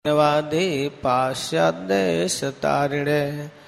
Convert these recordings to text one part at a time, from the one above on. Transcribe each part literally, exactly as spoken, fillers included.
वादे पाश्चादेशतारिणे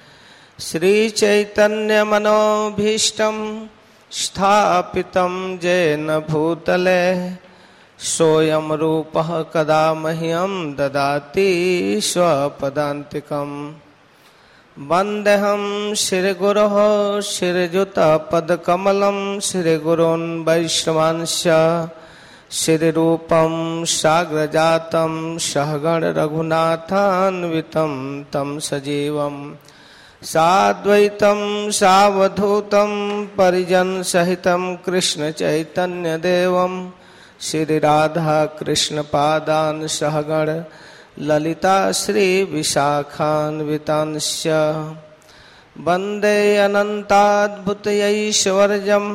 श्रीचैतन्यमनोभीष्टं स्थापितं येन भूतले सोऽयं रूपः कदा मह्यं ददाति स्वपदान्तिकम्। वन्देऽहं श्रीगुरोः श्रीयुतपदकमलं श्रीगुरून् वैष्णवांश्च श्रीरूपं साग्रजातं सहगण रघुनाथान्वितं तं सजीवं साद्वैतं सावधूतं परिजनसहितं कृष्ण चैतन्यदेवं श्रीराधा कृष्णपादान् सहगण ललिता श्रीविशाखान्वितांश्च वन्दे अनन्ताद्भुतैश्वर्यं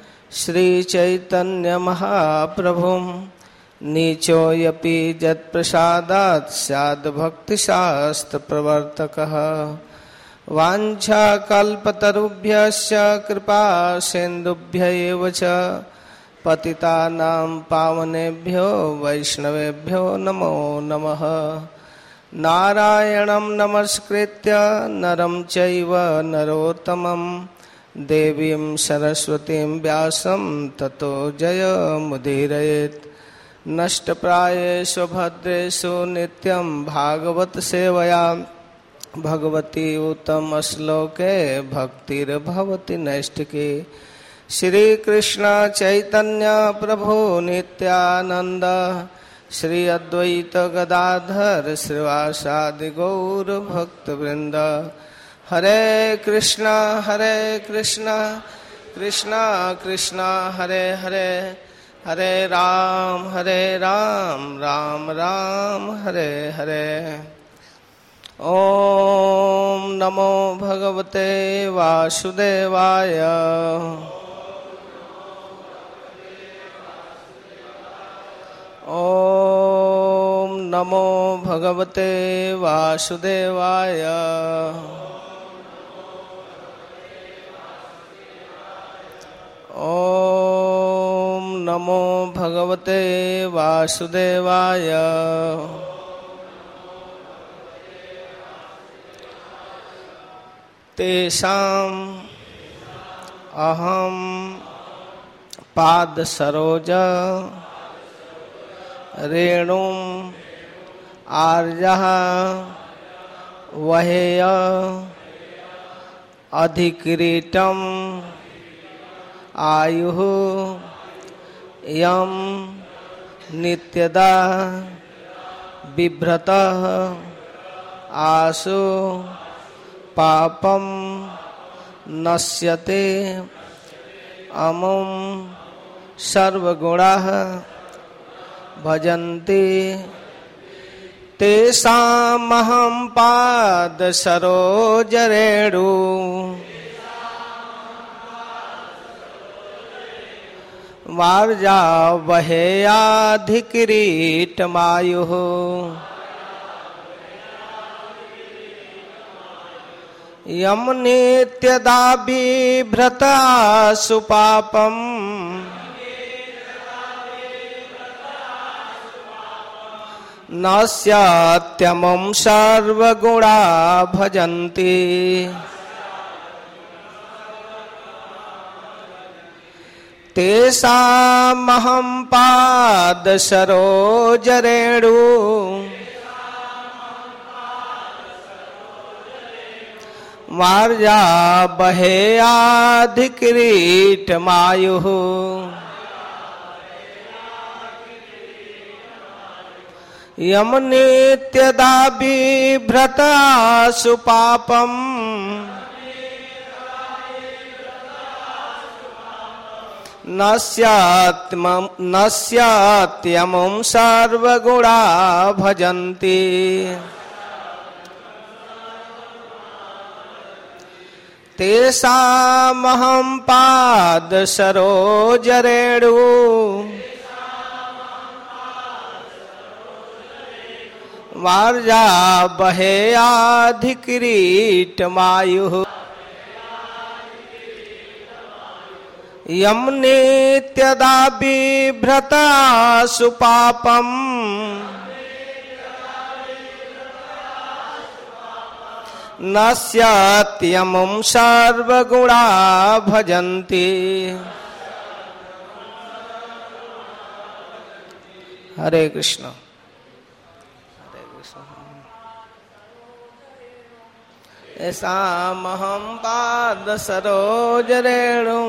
श्रीचैतन्यमहाप्रभुं नीचोऽपि यत्प्रसादात् स्याद्भक्तिशास्त्रप्रवर्तकः। वाञ्छाकल्पतरुभ्यश्च कृपा सिन्धुभ्य एव च पतितानां पावनेभ्यो वैष्णवेभ्यो नमो नमः। नारायणं नमस्कृत्य नरं चैव नरोत्तमं देवीं सरस्वतीं व्यासं ततो जयमुदीरयेत्। नष्टप्रायेषु भद्रेषु नित्यं भागवत सेवया भगवती उत्तम श्लोके भक्तिर्भवति नैष्ठिकी। श्री कृष्ण चैतन्य प्रभु नित्यानंद श्री अद्वैत गदाधर श्रीवासादि गौर भक्तवृंद। हरे कृष्णा हरे कृष्णा कृष्णा कृष्णा हरे हरे हरे राम हरे राम राम राम हरे हरे। ओम नमो भगवते वासुदेवाय। ओम नमो भगवते वासुदेवाय। ओम नमो भगवते वासुदेवाय। तेषाम् अहं पाद सरोज रेणुं आर्यः वहेय अधिकिरीटं आयुः यं नित्यदा बिभ्रतः आसु पापं नश्यते अमुं सर्वगुणाः भजन्ति तेषामहं पाद सरोजरेणु वार्जावहेयाधिकिरीटमायुः यं नित्यदा बिभ्रतासु पापम् नश्यत्यमुं सर्वगुणा भजन्ति तेषामहं पाद सरोजरेणु वार्जावहेयाधिकिरीटमायुः यं नित्यदा बिभ्रतासु पापम् नश्यत्यमुं सर्वगुणा भजन्ति तेषामहं पाद सरोजरेणु वार्जावहेयाधिकिरीटमायुः यं नित्यदा बिभ्रतासु पापम् नश्यत्यमुं सर्वगुणा भजन्ति। हरे कृष्ण हरे कृष्ण। ऐसामहं पाद सरोज रेणुं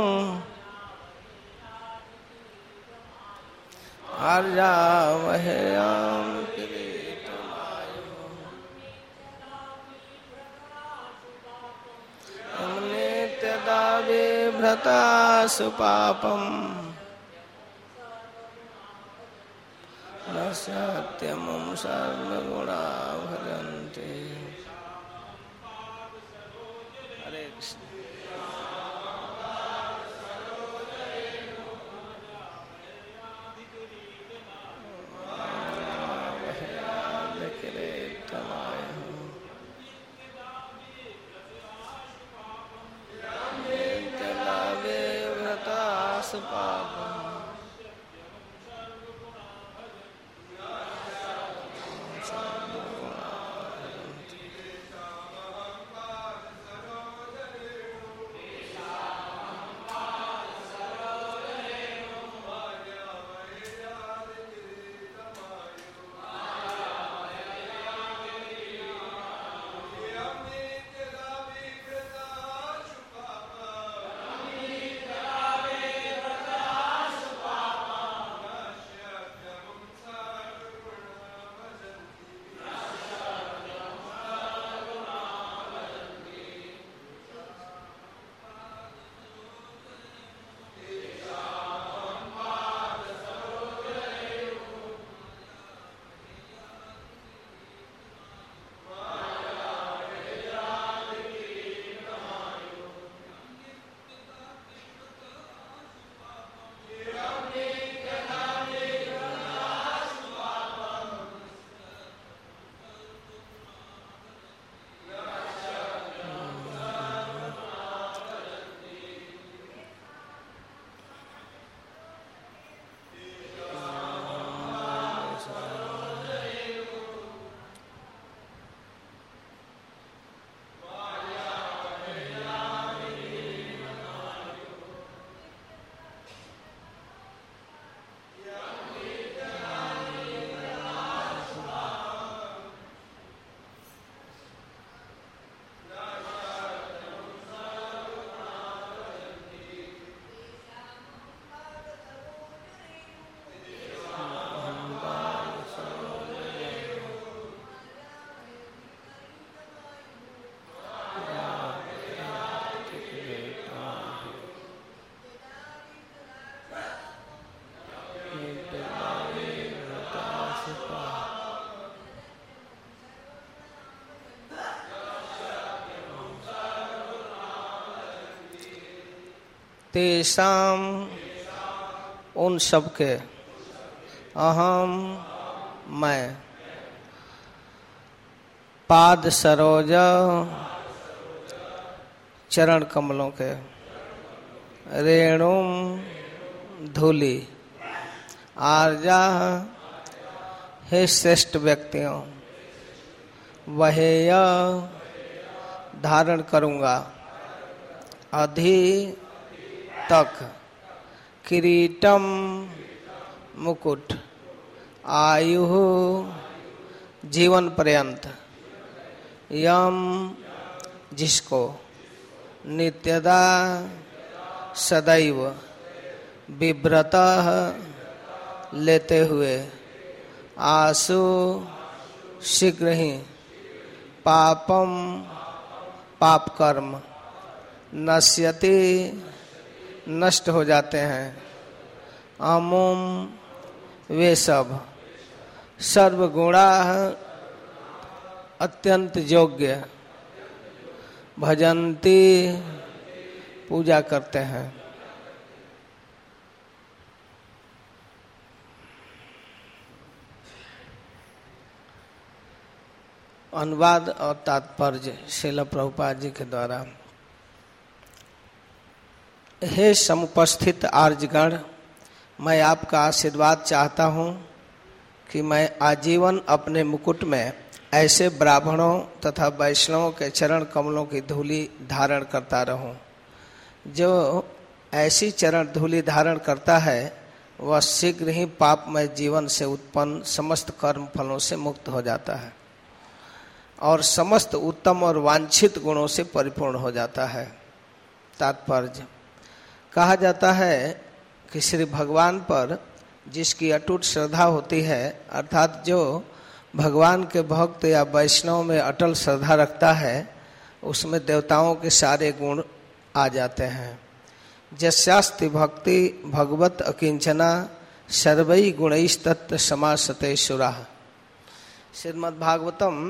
आर्यावहेयं किरीटमायुः नित्यदा बिभ्रता सुपापम् नश्यत्यमुं सर्वगुणा भजन्ति। हरे कृष्ण। तेषाम उन सबके अहम मैं पाद सरोज चरण कमलों के रेणुम धूलि आर्या हे श्रेष्ठ व्यक्तियों वहेय धारण करूंगा अधि तक किरीटम मुकुट आयु जीवन पर्यंत यम जिसको नित्यदा सदैव बिभ्रत लेते हुए आसु शीघ्र ही पापम पाप कर्म नश्यति नष्ट हो जाते हैं अमुम वे सब सर्वगुणा अत्यंत योग्य भजन्ति पूजा करते हैं। अनुवाद और तात्पर्य श्रील प्रभुपाद जी के द्वारा। हे समुपस्थित आर्यगण, मैं आपका आशीर्वाद चाहता हूँ कि मैं आजीवन अपने मुकुट में ऐसे ब्राह्मणों तथा वैष्णवों के चरण कमलों की धूलि धारण करता रहूं। जो ऐसी चरण धूलि धारण करता है वह शीघ्र ही पापमय जीवन से उत्पन्न समस्त कर्म फलों से मुक्त हो जाता है और समस्त उत्तम और वांछित गुणों से परिपूर्ण हो जाता है। तात्पर्य, कहा जाता है कि श्री भगवान पर जिसकी अटूट श्रद्धा होती है, अर्थात जो भगवान के भक्त या वैष्णव में अटल श्रद्धा रखता है, उसमें देवताओं के सारे गुण आ जाते हैं। जस्यास्ति भक्ति भगवत अकिंचना सर्वै गुणैस्तत्र समासते सुराः। श्रीमद् भागवतम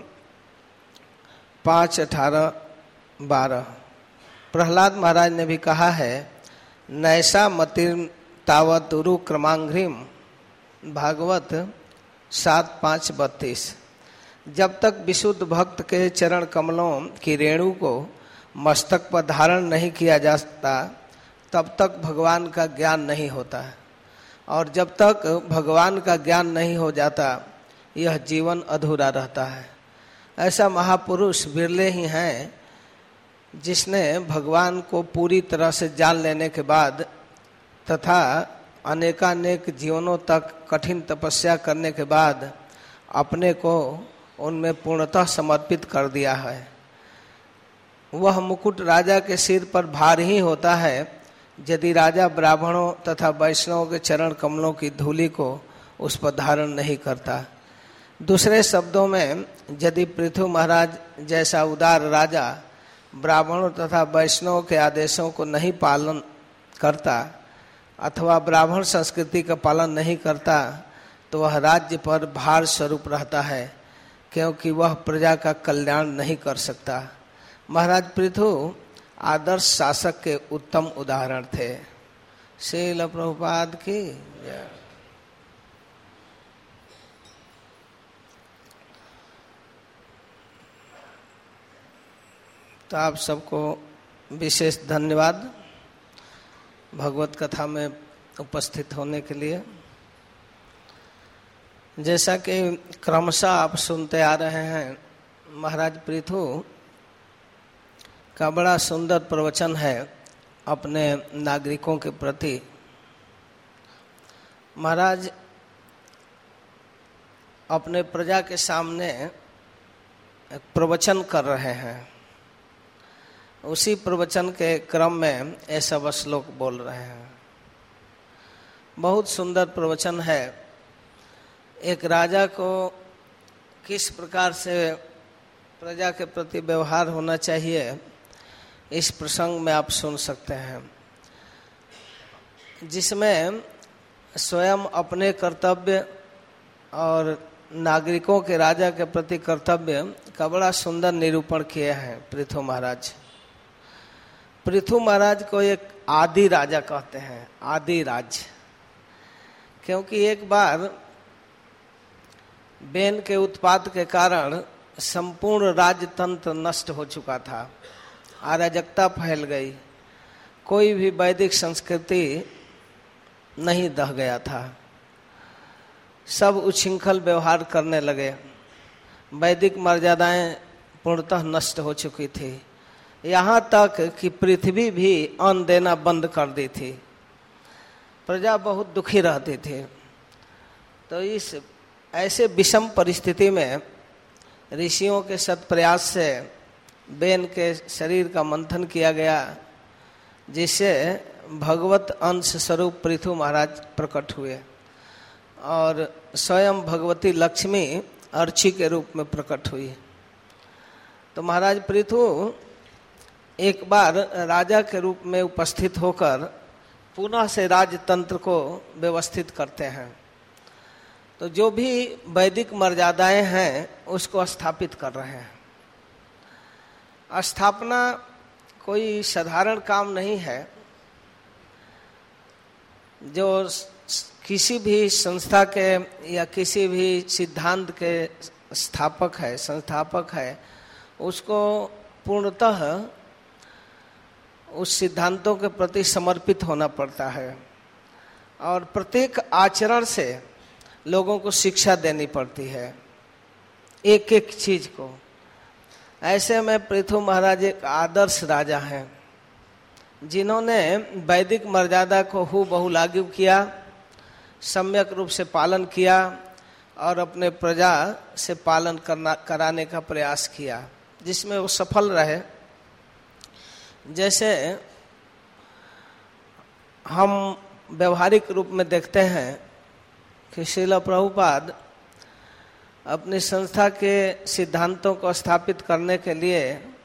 पाँच अठारह बारह। प्रहलाद महाराज ने भी कहा है, नैसा मतिर् तावत उरु क्रमांघ्रिम, भागवत सात पाँच बत्तीस। जब तक विशुद्ध भक्त के चरण कमलों की रेणु को मस्तक पर धारण नहीं किया जाता तब तक भगवान का ज्ञान नहीं होता है, और जब तक भगवान का ज्ञान नहीं हो जाता यह जीवन अधूरा रहता है। ऐसा महापुरुष बिरले ही हैं जिसने भगवान को पूरी तरह से जान लेने के बाद तथा अनेकानेक जीवनों तक कठिन तपस्या करने के बाद अपने को उनमें पूर्णतः समर्पित कर दिया है। वह मुकुट राजा के सिर पर भार ही होता है यदि राजा ब्राह्मणों तथा वैष्णवों के चरण कमलों की धूलि को उस पर धारण नहीं करता। दूसरे शब्दों में, यदि पृथु महाराज जैसा उदार राजा ब्राह्मणों तथा वैष्णवों के आदेशों को नहीं पालन करता अथवा ब्राह्मण संस्कृति का पालन नहीं करता तो वह राज्य पर भार स्वरूप रहता है, क्योंकि वह प्रजा का कल्याण नहीं कर सकता। महाराज पृथु आदर्श शासक के उत्तम उदाहरण थे। श्रील प्रभुपाद की जय। तो आप सबको विशेष धन्यवाद भगवत कथा में उपस्थित होने के लिए। जैसा कि क्रमशः आप सुनते आ रहे हैं, महाराज पृथु का बड़ा सुंदर प्रवचन है अपने नागरिकों के प्रति। महाराज अपने प्रजा के सामने एक प्रवचन कर रहे हैं। उसी प्रवचन के क्रम में ये सब श्लोक बोल रहे हैं। बहुत सुंदर प्रवचन है। एक राजा को किस प्रकार से प्रजा के प्रति व्यवहार होना चाहिए, इस प्रसंग में आप सुन सकते हैं, जिसमें स्वयं अपने कर्तव्य और नागरिकों के राजा के प्रति कर्तव्य का बड़ा सुंदर निरूपण किए हैं पृथु महाराज। पृथु महाराज को एक आदि राजा कहते हैं, आदि राज, क्योंकि एक बार बेन के उत्पात के कारण संपूर्ण राजतंत्र नष्ट हो चुका था, अराजकता फैल गई, कोई भी वैदिक संस्कृति नहीं दह गया था, सब उच्छृंखल व्यवहार करने लगे, वैदिक मर्यादाएं पूर्णतः नष्ट हो चुकी थी, यहाँ तक कि पृथ्वी भी अन्न देना बंद कर दी थी, प्रजा बहुत दुखी रहती थी। तो इस ऐसे विषम परिस्थिति में ऋषियों के सत प्रयास से बेन के शरीर का मंथन किया गया, जिससे भगवत अंश स्वरूप पृथु महाराज प्रकट हुए और स्वयं भगवती लक्ष्मी अर्ची के रूप में प्रकट हुई। तो महाराज पृथु एक बार राजा के रूप में उपस्थित होकर पुनः से राजतंत्र को व्यवस्थित करते हैं। तो जो भी वैदिक मर्यादाएं हैं उसको स्थापित कर रहे हैं। स्थापना कोई साधारण काम नहीं है। जो किसी भी संस्था के या किसी भी सिद्धांत के स्थापक है, संस्थापक है, उसको पूर्णतः उस सिद्धांतों के प्रति समर्पित होना पड़ता है और प्रत्येक आचरण से लोगों को शिक्षा देनी पड़ती है। एक एक चीज को। ऐसे में पृथु महाराज एक आदर्श राजा हैं, जिन्होंने वैदिक मर्यादा को हूबहू लागू किया, सम्यक रूप से पालन किया और अपने प्रजा से पालन करना कराने का प्रयास किया, जिसमें वो सफल रहे। जैसे हम व्यवहारिक रूप में देखते हैं कि श्रील प्रभुपाद अपनी संस्था के सिद्धांतों को स्थापित करने के लिए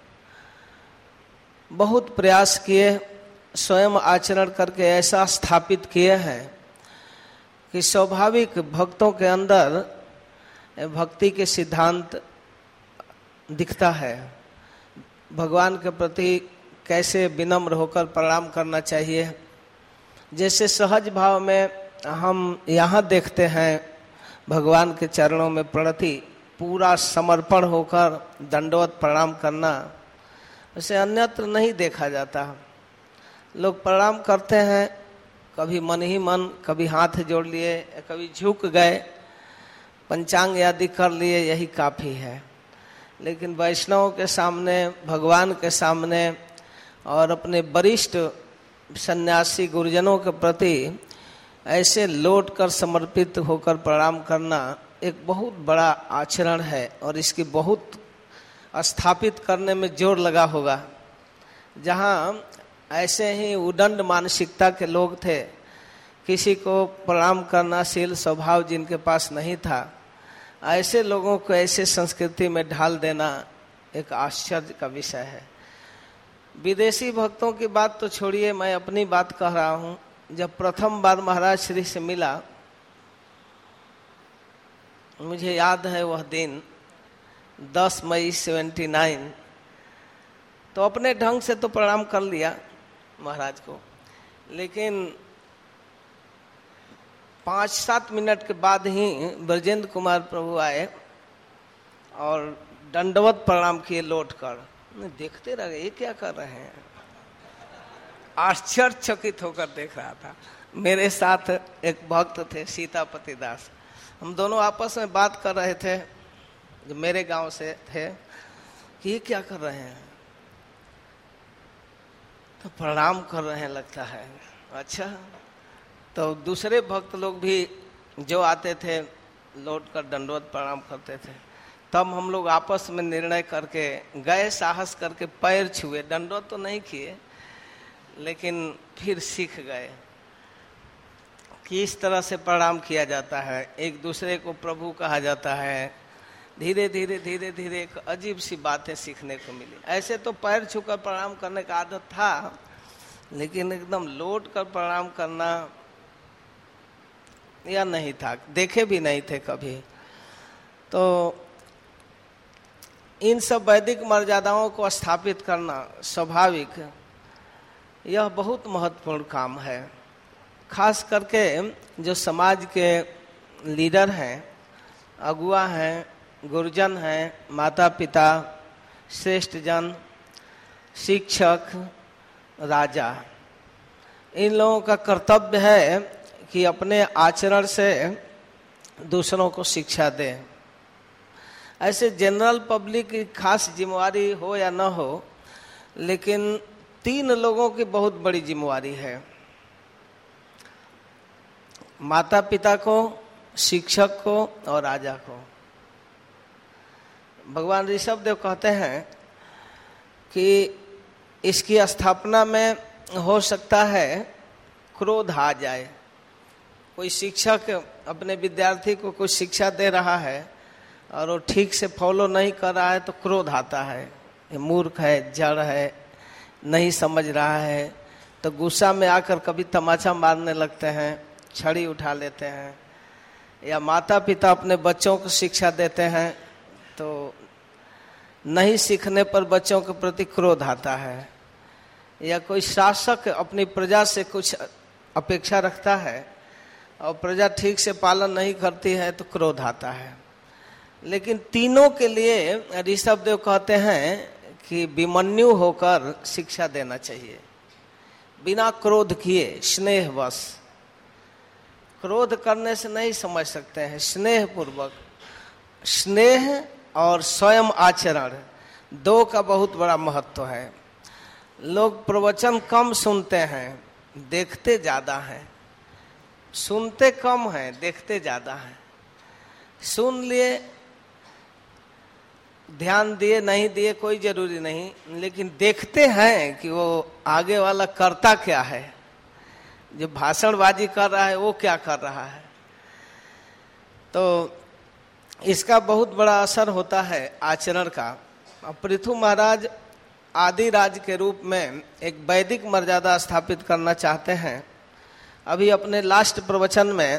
बहुत प्रयास किए, स्वयं आचरण करके ऐसा स्थापित किए हैं कि स्वाभाविक भक्तों के अंदर भक्ति के सिद्धांत दिखता है। भगवान के प्रति कैसे विनम्र होकर प्रणाम करना चाहिए, जैसे सहज भाव में हम यहाँ देखते हैं भगवान के चरणों में प्रणति, पूरा समर्पण होकर दंडवत प्रणाम करना, उसे अन्यत्र नहीं देखा जाता। लोग प्रणाम करते हैं, कभी मन ही मन, कभी हाथ जोड़ लिए, कभी झुक गए, पंचांग आदि कर लिए, यही काफ़ी है। लेकिन वैष्णवों के सामने, भगवान के सामने और अपने वरिष्ठ सन्यासी गुरुजनों के प्रति ऐसे लौट कर समर्पित होकर प्रणाम करना एक बहुत बड़ा आचरण है और इसकी बहुत स्थापित करने में जोर लगा होगा। जहाँ ऐसे ही उदंड मानसिकता के लोग थे, किसी को प्रणाम करना शील स्वभाव जिनके पास नहीं था, ऐसे लोगों को ऐसे संस्कृति में ढाल देना एक आश्चर्य का विषय है। विदेशी भक्तों की बात तो छोड़िए, मैं अपनी बात कह रहा हूँ। जब प्रथम बार महाराज श्री से मिला, मुझे याद है वह दिन दस मई सेवेंटी नाइन, तो अपने ढंग से तो प्रणाम कर लिया महाराज को, लेकिन पाँच सात मिनट के बाद ही ब्रजेंद्र कुमार प्रभु आए और दंडवत प्रणाम किए लौट कर। देखते रह गए, ये क्या कर रहे हैं, आश्चर्यचकित होकर देख रहा था। मेरे साथ एक भक्त थे सीतापति दास, हम दोनों आपस में बात कर रहे थे, जो मेरे गांव से थे, कि ये क्या कर रहे हैं, तो प्रणाम कर रहे हैं लगता है। अच्छा, तो दूसरे भक्त लोग भी जो आते थे लौट कर दंडवत प्रणाम करते थे। तब हम लोग आपस में निर्णय करके गए, साहस करके पैर छुए, दंडवत तो नहीं किए, लेकिन फिर सीख गए कि इस तरह से प्रणाम किया जाता है, एक दूसरे को प्रभु कहा जाता है। धीरे धीरे धीरे धीरे एक अजीब सी बातें सीखने को मिली। ऐसे तो पैर छूकर प्रणाम करने का आदत था, लेकिन एकदम लौट कर प्रणाम करना या नहीं था, देखे भी नहीं थे कभी। तो इन सब वैदिक मर्यादाओं को स्थापित करना स्वाभाविक, यह बहुत महत्वपूर्ण काम है। खास करके जो समाज के लीडर हैं, अगुआ हैं, गुरुजन हैं, माता पिता, श्रेष्ठ जन, शिक्षक, राजा, इन लोगों का कर्तव्य है कि अपने आचरण से दूसरों को शिक्षा दें। ऐसे जनरल पब्लिक की खास जिम्मेवारी हो या न हो, लेकिन तीन लोगों की बहुत बड़ी जिम्मेवारी है, माता पिता को, शिक्षक को और राजा को। भगवान ऋषभ देव कहते हैं कि इसकी स्थापना में हो सकता है क्रोध आ जाए। कोई शिक्षक अपने विद्यार्थी को कुछ शिक्षा दे रहा है और वो ठीक से फॉलो नहीं कर रहा है तो क्रोध आता है, ये मूर्ख है, जड़ है, नहीं समझ रहा है, तो गुस्सा में आकर कभी तमाचा मारने लगते हैं, छड़ी उठा लेते हैं। या माता पिता अपने बच्चों को शिक्षा देते हैं तो नहीं सीखने पर बच्चों के प्रति क्रोध आता है। या कोई शासक अपनी प्रजा से कुछ अपेक्षा रखता है और प्रजा ठीक से पालन नहीं करती है तो क्रोध आता है। लेकिन तीनों के लिए ऋषभ देव कहते हैं कि विमन्यु होकर शिक्षा देना चाहिए, बिना क्रोध किए, स्नेहवश। क्रोध करने से नहीं समझ सकते हैं, स्नेह पूर्वक। स्नेह और स्वयं आचरण, दो का बहुत बड़ा महत्व है। लोग प्रवचन कम सुनते हैं, देखते ज्यादा हैं। सुनते कम हैं, देखते ज्यादा हैं। सुन लिए, ध्यान दिए, नहीं दिए कोई जरूरी नहीं, लेकिन देखते हैं कि वो आगे वाला करता क्या है, जो भाषणबाजी कर रहा है वो क्या कर रहा है। तो इसका बहुत बड़ा असर होता है आचरण का। पृथु महाराज आदि राज के रूप में एक वैदिक मर्यादा स्थापित करना चाहते हैं। अभी अपने लास्ट प्रवचन में,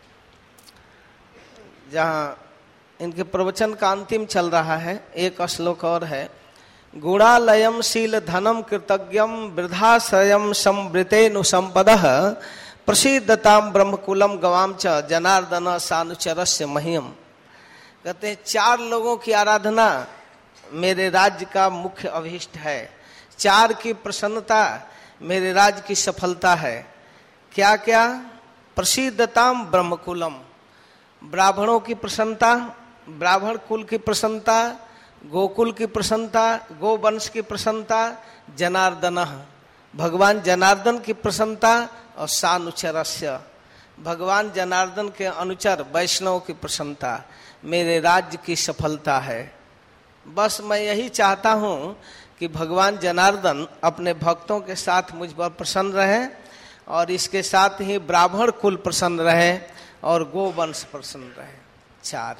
जहाँ इनके प्रवचन का अंतिम चल रहा है, एक श्लोक और है। गुणालयम शील धनम कृतज्ञम वृद्धाश्रयम संवृतेनु संपदः प्रसिद्धताम ब्रह्मकुलम गवाम च जनार्दन सानुचरस्य महियम। कहते हैं चार लोगों की आराधना मेरे राज्य का मुख्य अभिष्ट है, चार की प्रसन्नता मेरे राज्य की सफलता है। क्या क्या? प्रसिद्धताम ब्रह्मकुलम, ब्राह्मणों की प्रसन्नता, ब्राह्मण कुल की प्रसन्नता, गोकुल की प्रसन्नता, गोवंश की प्रसन्नता, जनार्दन, भगवान जनार्दन की प्रसन्नता, और सानुचरस्य, भगवान जनार्दन के अनुचर वैष्णव की प्रसन्नता मेरे राज्य की सफलता है। बस मैं यही चाहता हूँ कि भगवान जनार्दन अपने भक्तों के साथ मुझ पर प्रसन्न रहे, और इसके साथ ही ब्राह्मण कुल प्रसन्न रहे और गोवंश प्रसन्न रहे। चार।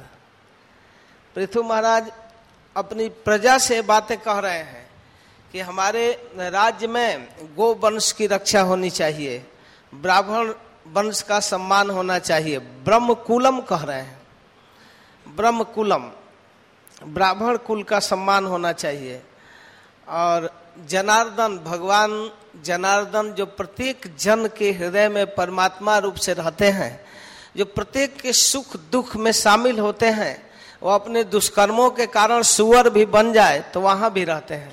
पृथु महाराज अपनी प्रजा से बातें कह रहे हैं कि हमारे राज्य में गोवंश की रक्षा होनी चाहिए, ब्राह्मण वंश का सम्मान होना चाहिए। ब्रह्मकुलम कह रहे हैं, ब्रह्मकुलम, ब्राह्मण कुल का सम्मान होना चाहिए। और जनार्दन, भगवान जनार्दन जो प्रत्येक जन के हृदय में परमात्मा रूप से रहते हैं, जो प्रत्येक के सुख दुख में शामिल होते हैं, वो अपने दुष्कर्मों के कारण सुअर भी बन जाए तो वहां भी रहते हैं,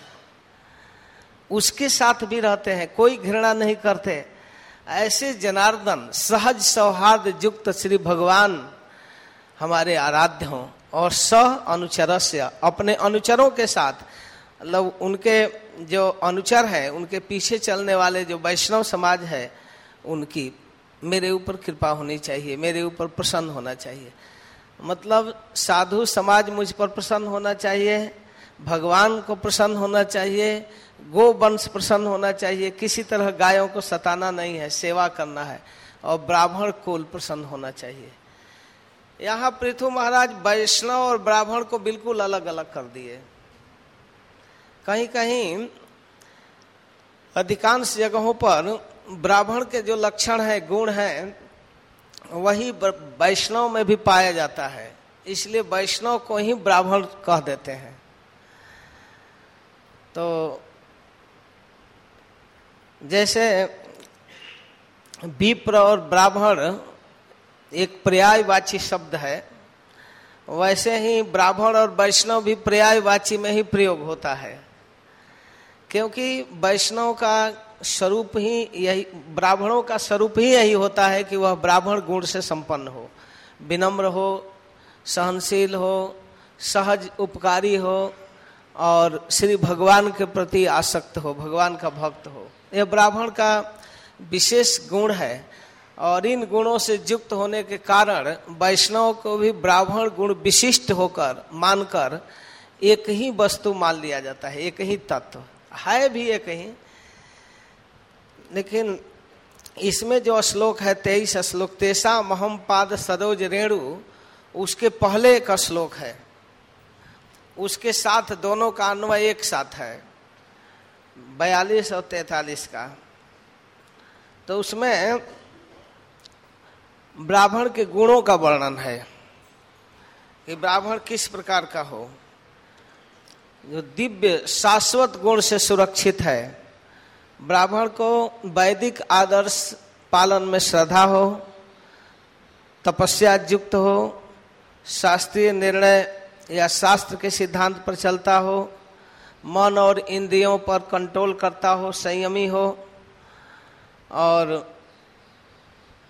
उसके साथ भी रहते हैं, कोई घृणा नहीं करते। ऐसे जनार्दन सहज सौहार्द युक्त श्री भगवान हमारे आराध्य हों, और सह अनुचरस्य, अपने अनुचरों के साथ, मतलब उनके जो अनुचर हैं, उनके पीछे चलने वाले जो वैष्णव समाज है, उनकी मेरे ऊपर कृपा होनी चाहिए, मेरे ऊपर प्रसन्न होना चाहिए। मतलब साधु समाज मुझ पर प्रसन्न होना चाहिए, भगवान को प्रसन्न होना चाहिए, गो वंश प्रसन्न होना चाहिए, किसी तरह गायों को सताना नहीं है, सेवा करना है, और ब्राह्मण कुल प्रसन्न होना चाहिए। यहाँ पृथु महाराज वैष्णव और ब्राह्मण को बिल्कुल अलग अलग कर दिए। कहीं कहीं अधिकांश जगहों पर ब्राह्मण के जो लक्षण है, गुण है, वही वैष्णव में भी पाया जाता है, इसलिए वैष्णव को ही ब्राह्मण कह देते हैं। तो जैसे विप्र और ब्राह्मण एक पर्यायवाची शब्द है, वैसे ही ब्राह्मण और वैष्णव भी पर्यायवाची में ही प्रयोग होता है, क्योंकि वैष्णव का स्वरूप ही यही, ब्राह्मणों का स्वरूप ही यही होता है कि वह ब्राह्मण गुण से संपन्न हो, विनम्र हो, सहनशील हो, सहज उपकारी हो, और श्री भगवान के प्रति आसक्त हो, भगवान का भक्त हो। यह ब्राह्मण का विशेष गुण है, और इन गुणों से युक्त होने के कारण वैष्णव को भी ब्राह्मण गुण विशिष्ट होकर मानकर एक ही वस्तु मान लिया जाता है, एक ही तत्व है, भी एक ही। लेकिन इसमें जो श्लोक है तेईस श्लोक, तेसा महम पाद सरोज रेणु, उसके पहले एक श्लोक है, उसके साथ दोनों का अन्वय एक साथ है, बयालीस और तैतालीस का। तो उसमें ब्राह्मण के गुणों का वर्णन है कि ब्राह्मण किस प्रकार का हो, जो दिव्य शाश्वत गुण से सुरक्षित है। ब्राह्मण को वैदिक आदर्श पालन में श्रद्धा हो, तपस्या युक्त हो, शास्त्रीय निर्णय या शास्त्र के सिद्धांत पर चलता हो, मन और इंद्रियों पर कंट्रोल करता हो, संयमी हो, और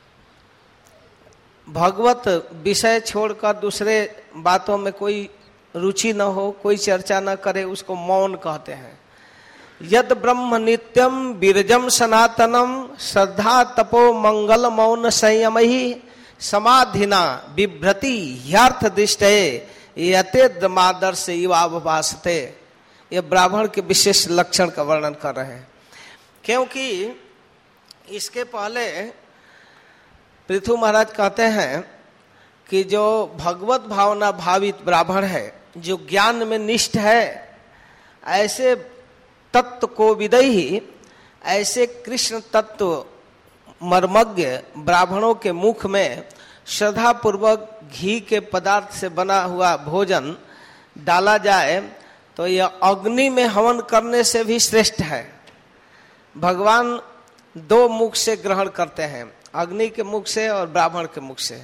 भगवत विषय छोड़कर दूसरे बातों में कोई रुचि न हो, कोई चर्चा न करे, उसको मौन कहते हैं। यद ब्रह्म नित्यम विरजम सनातनम श्रद्धा तपो मंगल मौन संयम ही समाधिना बिभ्रति ह्यार्थ दृष्टे यते दमादर्श इवाभासते। ये ब्राह्मण के विशेष लक्षण का वर्णन कर रहे हैं, क्योंकि इसके पहले पृथु महाराज कहते हैं कि जो भगवत भावना भावित ब्राह्मण है, जो ज्ञान में निष्ठ है, ऐसे तत्व को विदयी, ऐसे कृष्ण तत्व मर्मज्ञ ब्राह्मणों के मुख में श्रद्धा पूर्वक घी के पदार्थ से बना हुआ भोजन डाला जाए तो यह अग्नि में हवन करने से भी श्रेष्ठ है। भगवान दो मुख से ग्रहण करते हैं, अग्नि के मुख से और ब्राह्मण के मुख से।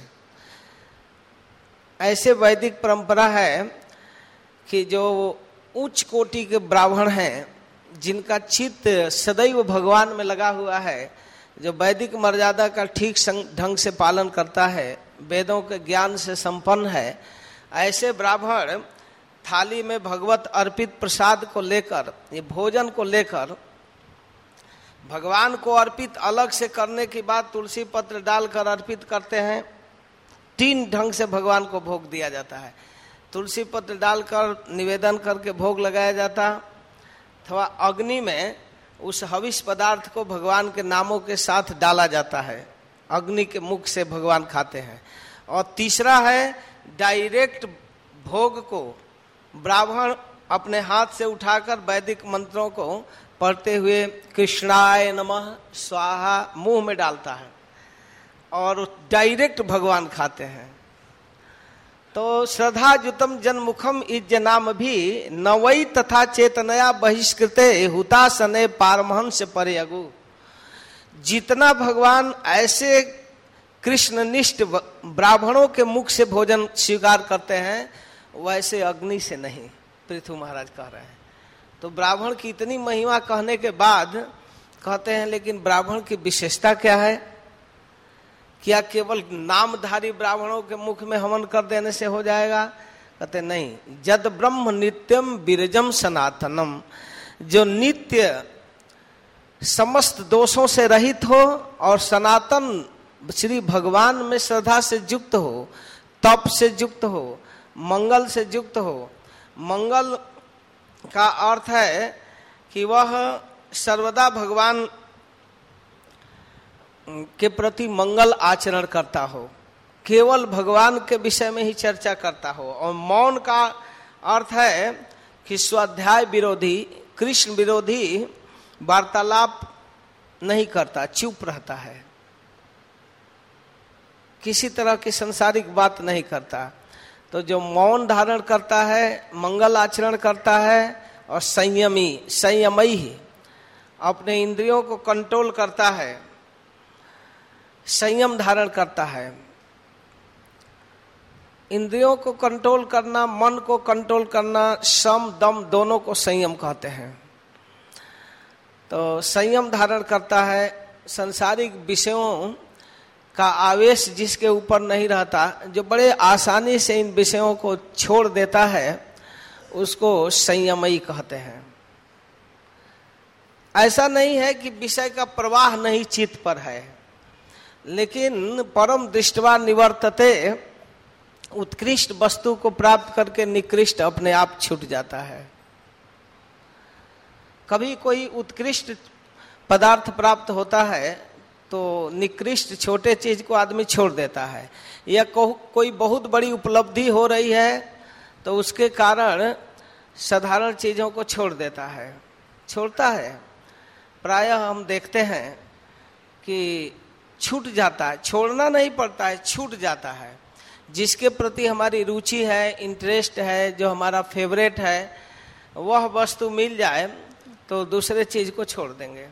ऐसे वैदिक परंपरा है कि जो उच्च कोटि के ब्राह्मण हैं, जिनका चित्त सदैव भगवान में लगा हुआ है, जो वैदिक मर्यादा का ठीक ढंग से पालन करता है, वेदों के ज्ञान से संपन्न है, ऐसे ब्राह्मण थाली में भगवत अर्पित प्रसाद को लेकर, ये भोजन को लेकर भगवान को अर्पित अलग से करने के बाद तुलसी पत्र डालकर अर्पित करते हैं। तीन ढंग से भगवान को भोग दिया जाता है। तुलसी पत्र डालकर निवेदन करके भोग लगाया जाता, अथवा अग्नि में उस हविष पदार्थ को भगवान के नामों के साथ डाला जाता है, अग्नि के मुख से भगवान खाते हैं। और तीसरा है डायरेक्ट भोग को ब्राह्मण अपने हाथ से उठाकर वैदिक मंत्रों को पढ़ते हुए कृष्णाय नमः स्वाहा मुंह में डालता है और डायरेक्ट भगवान खाते हैं। तो श्रद्धा जुतम जन्मुखम इज नाम भी नवई तथा चेतनया बहिष्कृते हुतासने पारमहंस परयगु। जितना भगवान ऐसे कृष्णनिष्ठ ब्राह्मणों के मुख से भोजन स्वीकार करते हैं, वैसे अग्नि से नहीं, पृथु महाराज कह रहे हैं। तो ब्राह्मण की इतनी महिमा कहने के बाद कहते हैं, लेकिन ब्राह्मण की विशेषता क्या है? क्या केवल नामधारी ब्राह्मणों के मुख में हवन कर देने से हो जाएगा? कहते नहीं, जद ब्रह्म नित्यम विरजम सनातनम, जो नित्य समस्त दोषों से रहित हो और सनातन श्री भगवान में श्रद्धा से युक्त हो, तप से युक्त हो, मंगल से युक्त हो। मंगल का अर्थ है कि वह सर्वदा भगवान के प्रति मंगल आचरण करता हो, केवल भगवान के विषय में ही चर्चा करता हो। और मौन का अर्थ है कि स्वाध्याय विरोधी, कृष्ण विरोधी वार्तालाप नहीं करता, चुप रहता है, किसी तरह की संसारिक बात नहीं करता। तो जो मौन धारण करता है, मंगल आचरण करता है और संयमी, संयमई ही अपने इंद्रियों को कंट्रोल करता है, संयम धारण करता है। इंद्रियों को कंट्रोल करना, मन को कंट्रोल करना, सम दम दोनों को संयम कहते हैं। तो संयम धारण करता है, संसारिक विषयों का आवेश जिसके ऊपर नहीं रहता, जो बड़े आसानी से इन विषयों को छोड़ देता है, उसको संयमई कहते हैं। ऐसा नहीं है कि विषय का प्रवाह नहीं चित्त पर है, लेकिन परम दृष्टवा निवर्तते, उत्कृष्ट वस्तु को प्राप्त करके निकृष्ट अपने आप छूट जाता है। कभी कोई उत्कृष्ट पदार्थ प्राप्त होता है तो निकृष्ट छोटे चीज को आदमी छोड़ देता है, या को, कोई बहुत बड़ी उपलब्धि हो रही है तो उसके कारण साधारण चीजों को छोड़ देता है, छोड़ता है। प्रायः हम देखते हैं कि छूट जाता है, छोड़ना नहीं पड़ता है, छूट जाता है। जिसके प्रति हमारी रुचि है, इंटरेस्ट है, जो हमारा फेवरेट है, वह वस्तु मिल जाए तो दूसरे चीज को छोड़ देंगे।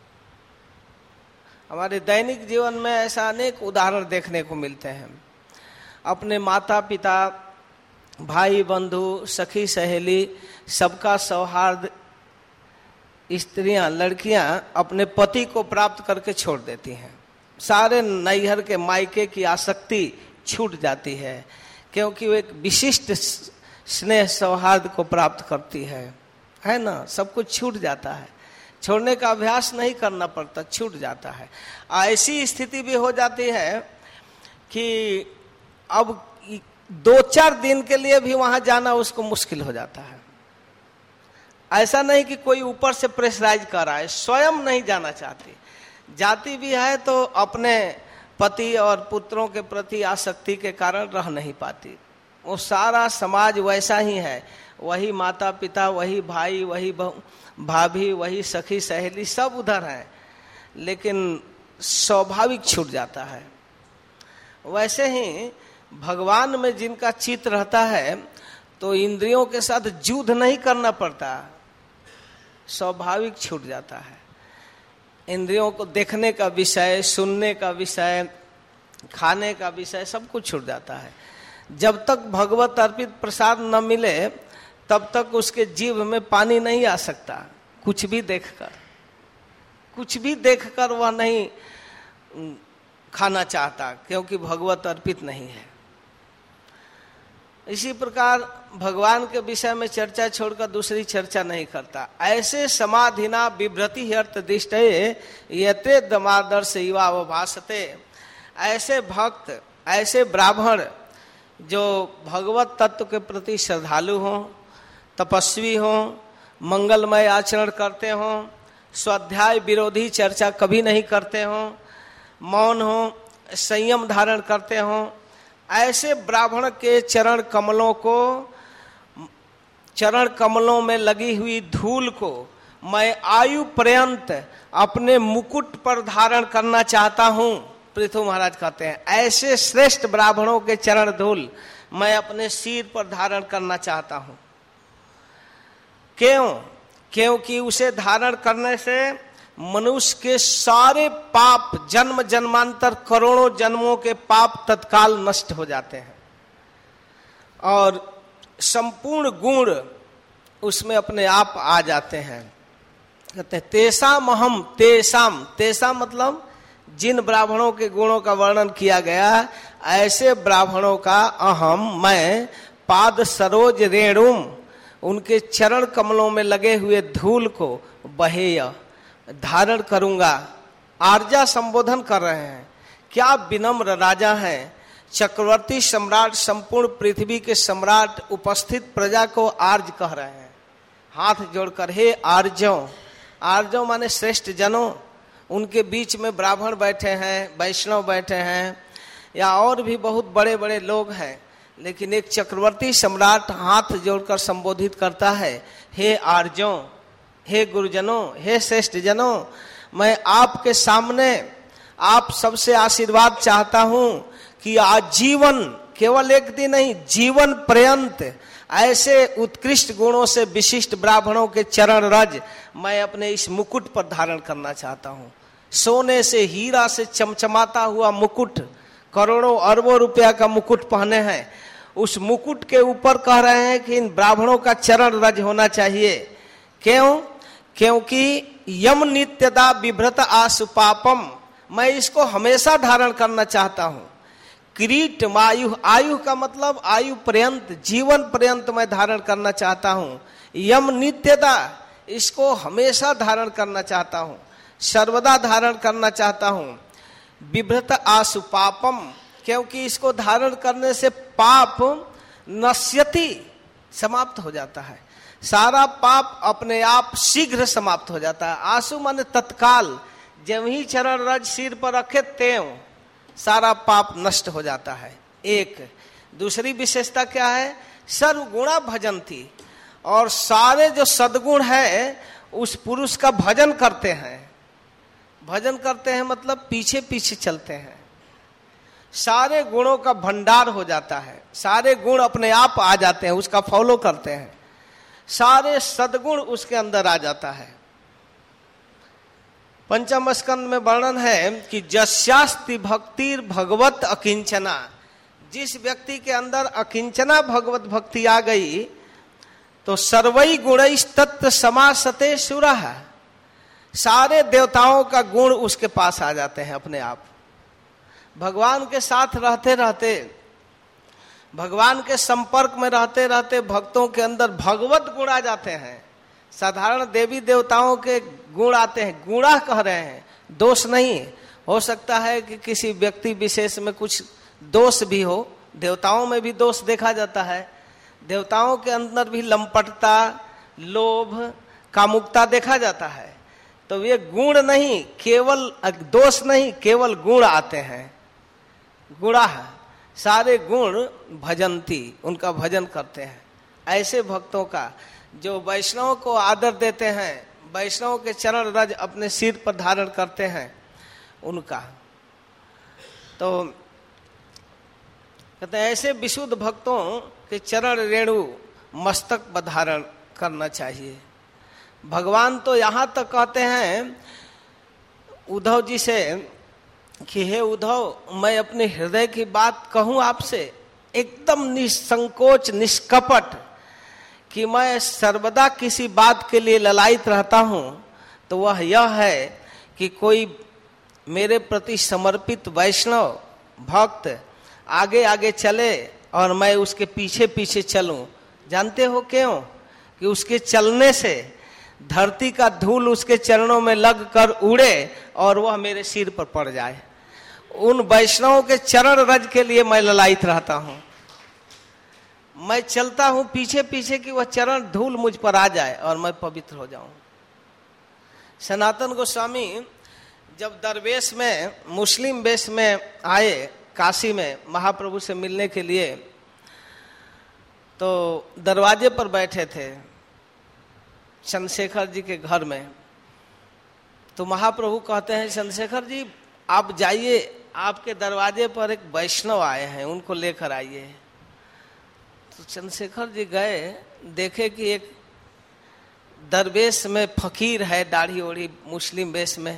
हमारे दैनिक जीवन में ऐसा अनेक उदाहरण देखने को मिलते हैं। अपने माता पिता, भाई बंधु, सखी सहेली, सबका सौहार्द, स्त्रियां, लड़कियां अपने पति को प्राप्त करके छोड़ देती हैं। सारे नैहर के मायके की आसक्ति छूट जाती है, क्योंकि वो एक विशिष्ट स्नेह सौहार्द को प्राप्त करती है, है ना। सब कुछ छूट जाता है, छोड़ने का अभ्यास नहीं करना पड़ता, छूट जाता है। ऐसी स्थिति भी हो जाती है कि अब दो चार दिन के लिए भी वहां जाना उसको मुश्किल हो जाता है। ऐसा नहीं कि कोई ऊपर से प्रेशराइज कर रहा है, स्वयं नहीं जाना चाहती, जाती भी है तो अपने पति और पुत्रों के प्रति आसक्ति के कारण रह नहीं पाती। वो सारा समाज वैसा ही है, वही माता पिता, वही भाई, वही भाभी, वही सखी सहेली, सब उधर हैं, लेकिन स्वाभाविक छूट जाता है। वैसे ही भगवान में जिनका चित्त रहता है तो इंद्रियों के साथ युद्ध नहीं करना पड़ता, स्वाभाविक छूट जाता है। इंद्रियों को देखने का विषय, सुनने का विषय, खाने का विषय, सब कुछ छूट जाता है। जब तक भगवत अर्पित प्रसाद न मिले तब तक उसके जीव में पानी नहीं आ सकता। कुछ भी देखकर कुछ भी देखकर वह नहीं खाना चाहता, क्योंकि भगवत अर्पित नहीं है। इसी प्रकार भगवान के विषय में चर्चा छोड़कर दूसरी चर्चा नहीं करता। ऐसे समाधिना बिभ्रति अर्थ दिष्टये यते दमादर्श युवा अवभासते। ऐसे भक्त, ऐसे ब्राह्मण जो भगवत तत्व के प्रति श्रद्धालु हों, तपस्वी हों, मंगलमय आचरण करते हों, स्वाध्याय विरोधी चर्चा कभी नहीं करते हों, मौन हों, संयम धारण करते हों, ऐसे ब्राह्मण के चरण कमलों को, चरण कमलों में लगी हुई धूल को मैं आयु पर्यंत अपने मुकुट पर धारण करना चाहता हूं। पृथु महाराज कहते हैं ऐसे श्रेष्ठ ब्राह्मणों के चरण धूल मैं अपने सिर पर धारण करना चाहता हूं। क्यों? क्योंकि उसे धारण करने से मनुष्य के सारे पाप, जन्म जन्मांतर करोड़ों जन्मों के पाप तत्काल नष्ट हो जाते हैं और संपूर्ण गुण उसमें अपने आप आ जाते हैं। कहते हैं तेसाम अहम, तेसाम, तेसा मतलब जिन ब्राह्मणों के गुणों का वर्णन किया गया, ऐसे ब्राह्मणों का अहम मैं पाद सरोज रेणुम, उनके चरण कमलों में लगे हुए धूल को बहेय धारण करूंगा। आर्जा संबोधन कर रहे हैं, क्या विनम्र राजा हैं, चक्रवर्ती सम्राट, संपूर्ण पृथ्वी के सम्राट उपस्थित प्रजा को आर्ज कह रहे हैं, हाथ जोड़कर हे आर्जों। आर्जों माने श्रेष्ठ जनों, उनके बीच में ब्राह्मण बैठे हैं, वैष्णव बैठे हैं, या और भी बहुत बड़े बड़े लोग हैं, लेकिन एक चक्रवर्ती सम्राट हाथ जोड़कर संबोधित करता है, हे आर्जों, हे गुरुजनों, हे श्रेष्ठ जनों, मैं आपके सामने आप सबसे आशीर्वाद चाहता हूं कि आजीवन, केवल एक दिन नहीं, जीवन पर्यंत ऐसे उत्कृष्ट गुणों से विशिष्ट ब्राह्मणों के चरण रज मैं अपने इस मुकुट पर धारण करना चाहता हूं। सोने से, हीरा से चमचमाता हुआ मुकुट, करोड़ों अरबों रुपया का मुकुट पहने हैं, उस मुकुट के ऊपर कह रहे हैं कि इन ब्राह्मणों का चरण रज होना चाहिए। क्यों? क्योंकि यम नित्यदा बिभ्रत आसु पापम, मैं इसको हमेशा धारण करना चाहता हूं। किरीट मायु, आयु का मतलब आयु पर्यंत, जीवन पर्यंत मैं धारण करना चाहता हूं। यम नित्यदा, इसको हमेशा धारण करना चाहता हूं, सर्वदा धारण करना चाहता हूं। बिभ्रत आसु पापम, क्योंकि इसको धारण करने से पाप नश्यति, समाप्त हो जाता है, सारा पाप अपने आप शीघ्र समाप्त हो जाता है। आंसू माने तत्काल, जब ही चरण रज सिर पर रखे त्यों सारा पाप नष्ट हो जाता है। एक दूसरी विशेषता क्या है? सर्वगुणा भजंती, और सारे जो सद्गुण है उस पुरुष का भजन करते हैं। भजन करते हैं मतलब पीछे पीछे चलते हैं, सारे गुणों का भंडार हो जाता है, सारे गुण अपने आप आ जाते हैं, उसका फॉलो करते हैं, सारे सद्गुण उसके अंदर आ जाता है। पंचम स्कंद में वर्णन है कि जस्यास्ति भक्तिर भगवत अकिंचना, जिस व्यक्ति के अंदर अकिंचना भगवत भक्ति आ गई तो सर्वई गुणैः तत्र समासते सुरः, सारे देवताओं का गुण उसके पास आ जाते हैं अपने आप। भगवान के साथ रहते रहते भगवान के संपर्क में रहते रहते भक्तों के अंदर भगवत गुण आ जाते हैं। साधारण देवी देवताओं के गुण आते हैं, गुणा कह रहे हैं, दोष नहीं। हो सकता है कि किसी व्यक्ति विशेष में कुछ दोष भी हो, देवताओं में भी दोष देखा जाता है। देवताओं के अंदर भी लंपटता, लोभ, कामुकता देखा जाता है। तो ये गुण नहीं, केवल दोष नहीं, केवल गुण आते हैं। गुणा है, सारे गुण भजंती, उनका भजन करते हैं। ऐसे भक्तों का जो वैष्णव को आदर देते हैं, वैष्णव के चरण रज अपने सिर पर धारण करते हैं, उनका तो कहते हैं ऐसे विशुद्ध भक्तों के चरण रेणु मस्तक पर धारण करना चाहिए। भगवान तो यहाँ तक कहते हैं उद्धव जी से कि हे उद्धव, मैं अपने हृदय की बात कहूं आपसे एकदम निसंकोच, निष्कपट, कि मैं सर्वदा किसी बात के लिए ललायित रहता हूं, तो वह यह है कि कोई मेरे प्रति समर्पित वैष्णव भक्त आगे आगे चले और मैं उसके पीछे पीछे चलूं। जानते हो क्यों? कि उसके चलने से धरती का धूल उसके चरणों में लग कर उड़े और वह मेरे सिर पर पड़ जाए। उन वैष्णवों के चरण रज के लिए मैं ललायित रहता हूं। मैं चलता हूं पीछे पीछे कि वह चरण धूल मुझ पर आ जाए और मैं पवित्र हो जाऊं। सनातन गोस्वामी जब दरवेश में, मुस्लिम वेश में आए काशी में महाप्रभु से मिलने के लिए, तो दरवाजे पर बैठे थे चंद्रशेखर जी के घर में। तो महाप्रभु कहते हैं, चंद्रशेखर जी आप जाइए, आपके दरवाजे पर एक वैष्णव आए हैं, उनको लेकर आइए। तो चंद्रशेखर जी गए, देखे कि एक दरवेश में फकीर है, दाढ़ी ओढ़ी, मुस्लिम वेश में।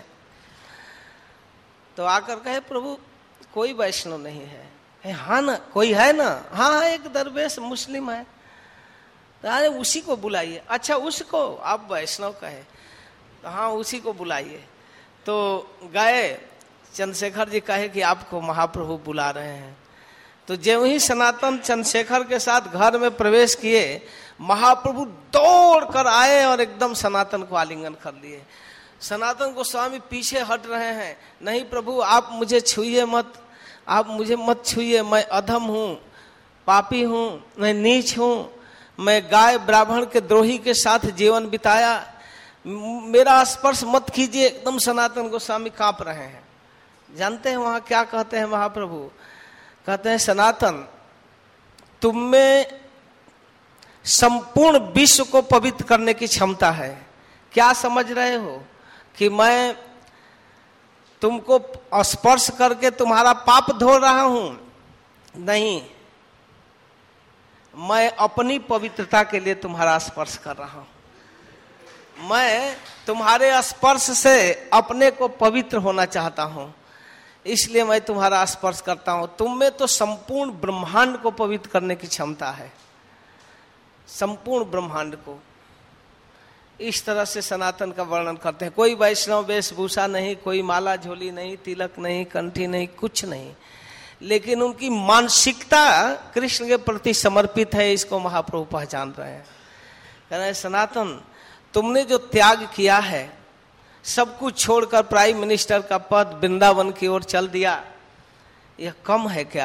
तो आकर कहे, प्रभु कोई वैष्णव नहीं है। है हाँ ना, कोई है ना? हाँ हाँ, एक दरवेश मुस्लिम है। अरे उसी को बुलाइए। अच्छा उसको आप वैष्णव कहे? तो हाँ उसी को बुलाइए। तो गए, चंद्रशेखर जी कहे कि आपको महाप्रभु बुला रहे हैं। तो ज्यों ही सनातन चंद्रशेखर के साथ घर में प्रवेश किए, महाप्रभु दौड़ कर आए और एकदम सनातन को आलिंगन कर लिए। सनातन गोस्वामी पीछे हट रहे हैं, नहीं प्रभु आप मुझे छुइए मत, आप मुझे मत छुइए, मैं अधम हूँ, पापी हूँ, मैं नीच हूँ, मैं गाय ब्राह्मण के द्रोही के साथ जीवन बिताया, मेरा स्पर्श मत कीजिए। एकदम सनातन गोस्वामी कांप रहे हैं। जानते हैं वहां क्या कहते हैं महाप्रभु? कहते हैं, सनातन तुम में संपूर्ण विश्व को पवित्र करने की क्षमता है। क्या समझ रहे हो कि मैं तुमको स्पर्श करके तुम्हारा पाप धो रहा हूं? नहीं, मैं अपनी पवित्रता के लिए तुम्हारा स्पर्श कर रहा हूं। मैं तुम्हारे स्पर्श से अपने को पवित्र होना चाहता हूं, इसलिए मैं तुम्हारा स्पर्श करता हूं। तुम में तो संपूर्ण ब्रह्मांड को पवित्र करने की क्षमता है, संपूर्ण ब्रह्मांड को। इस तरह से सनातन का वर्णन करते हैं। कोई वैष्णव वेशभूषा नहीं, कोई माला झोली नहीं, तिलक नहीं, कंठी नहीं, कुछ नहीं, लेकिन उनकी मानसिकता कृष्ण के प्रति समर्पित है। इसको महाप्रभु पहचान रहे हैं। कह रहे हैं, सनातन तुमने जो त्याग किया है, सब कुछ छोड़कर प्राइम मिनिस्टर का पद वृंदावन की ओर चल दिया, यह कम है क्या?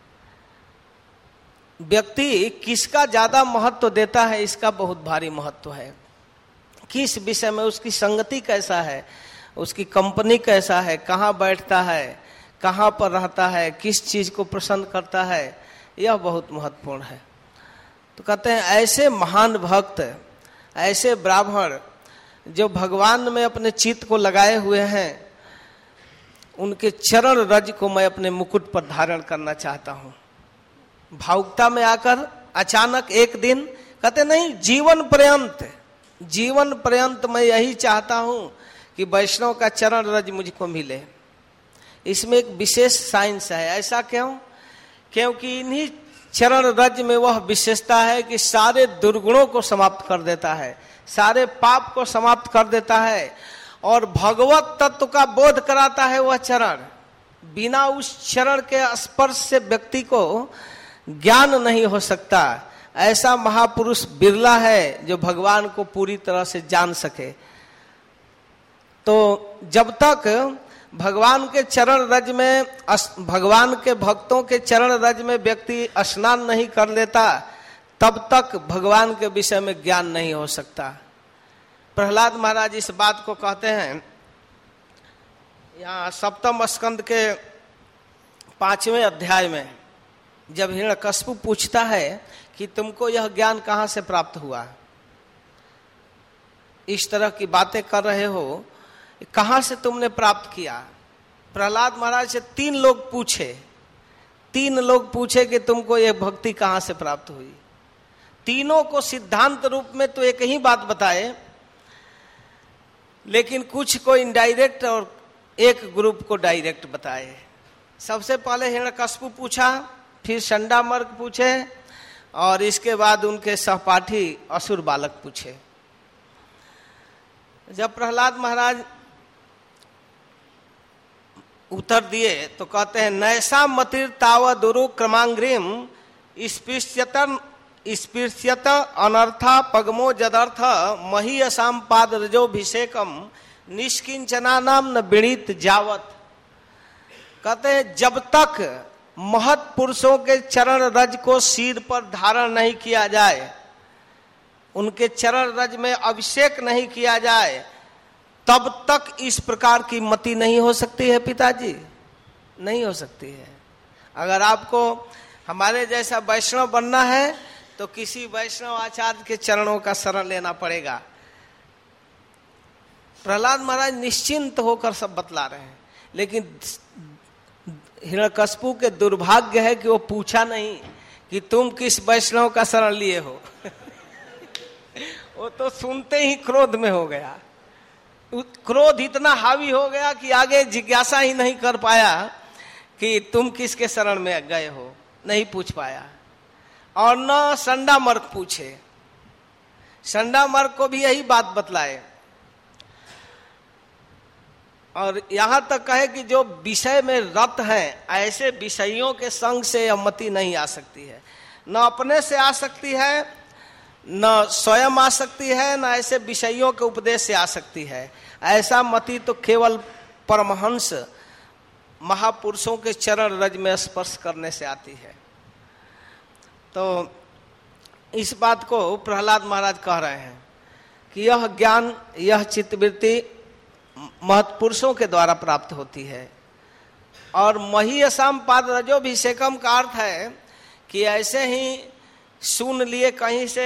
व्यक्ति किसका ज्यादा महत्व देता है, इसका बहुत भारी महत्व है। किस विषय में उसकी संगति कैसा है, उसकी कंपनी कैसा है, कहाँ बैठता है, कहाँ पर रहता है, किस चीज को पसंद करता है, यह बहुत महत्वपूर्ण है। तो कहते हैं ऐसे महान भक्त, ऐसे ब्राह्मण जो भगवान में अपने चित्त को लगाए हुए हैं, उनके चरण रज को मैं अपने मुकुट पर धारण करना चाहता हूं। भावुकता में आकर अचानक एक दिन कहते नहीं, जीवन पर्यंत, जीवन पर्यंत मैं यही चाहता हूं कि वैष्णव का चरण रज मुझको मिले। इसमें एक विशेष साइंस है। ऐसा क्यों? क्योंकि इन्हीं चरण रज में वह विशेषता है कि सारे दुर्गुणों को समाप्त कर देता है, सारे पाप को समाप्त कर देता है और भगवत तत्व का बोध कराता है वह चरण। बिना उस चरण के स्पर्श से व्यक्ति को ज्ञान नहीं हो सकता। ऐसा महापुरुष बिरला है जो भगवान को पूरी तरह से जान सके। तो जब तक भगवान के चरण रज में, भगवान के भक्तों के चरण रज में व्यक्ति स्नान नहीं कर लेता, तब तक भगवान के विषय में ज्ञान नहीं हो सकता। प्रहलाद महाराज इस बात को कहते हैं यहाँ सप्तम स्कंद के पांचवें अध्याय में, जब हिरण्यकश्यप पूछता है कि तुमको यह ज्ञान कहाँ से प्राप्त हुआ, इस तरह की बातें कर रहे हो, कहाँ से तुमने प्राप्त किया। प्रहलाद महाराज से तीन लोग पूछे, तीन लोग पूछे कि तुमको यह भक्ति कहाँ से प्राप्त हुई। तीनों को सिद्धांत रूप में तो एक ही बात बताए, लेकिन कुछ को इनडायरेक्ट और एक ग्रुप को डायरेक्ट बताए। सबसे पहले हिरण्यकश्यप पूछा, फिर चंडामर्क पूछे, और इसके बाद उनके सहपाठी असुर बालक पूछे। जब प्रहलाद महाराज उत्तर दिए तो कहते हैं, नैसा मतिर ताव दुरु क्रमांग्रीम स्पृश्यतन स्पृश्यत अनर्था पगमो जदर्थ महीयसाम पाद रजोभिषेकम निष्किंचना नाम न विणीत जावत। कहते हैं जब तक महत पुरुषों के चरण रज को सिर पर धारण नहीं किया जाए, उनके चरण रज में अभिषेक नहीं किया जाए, तब तक इस प्रकार की मति नहीं हो सकती है पिताजी, नहीं हो सकती है। अगर आपको हमारे जैसा वैष्णव बनना है तो किसी वैष्णव आचार्य के चरणों का शरण लेना पड़ेगा। प्रहलाद महाराज निश्चिंत होकर सब बतला रहे हैं, लेकिन हिरण्यकश्यप के दुर्भाग्य है कि वो पूछा नहीं कि तुम किस वैष्णव का शरण लिए हो। वो तो सुनते ही क्रोध में हो गया, क्रोध इतना हावी हो गया कि आगे जिज्ञासा ही नहीं कर पाया कि तुम किसके शरण में गए हो, नहीं पूछ पाया। और न चंडामर्क पूछे, चंडामर्क को भी यही बात बतलाए। और यहां तक कहे कि जो विषय में रत हैं, ऐसे विषयों के संग से यह मति नहीं आ सकती है। न अपने से आ सकती है, न स्वयं आ सकती है, न ऐसे विषयों के उपदेश से आ सकती है। ऐसा मति तो केवल परमहंस महापुरुषों के चरण रज में स्पर्श करने से आती है। तो इस बात को प्रहलाद महाराज कह रहे हैं कि यह ज्ञान, यह चित्तवृत्ति महत्पुरुषों के द्वारा प्राप्त होती है। और महीयसाम पाद रजोभिषेकम का अर्थ है कि ऐसे ही सुन लिए कहीं से,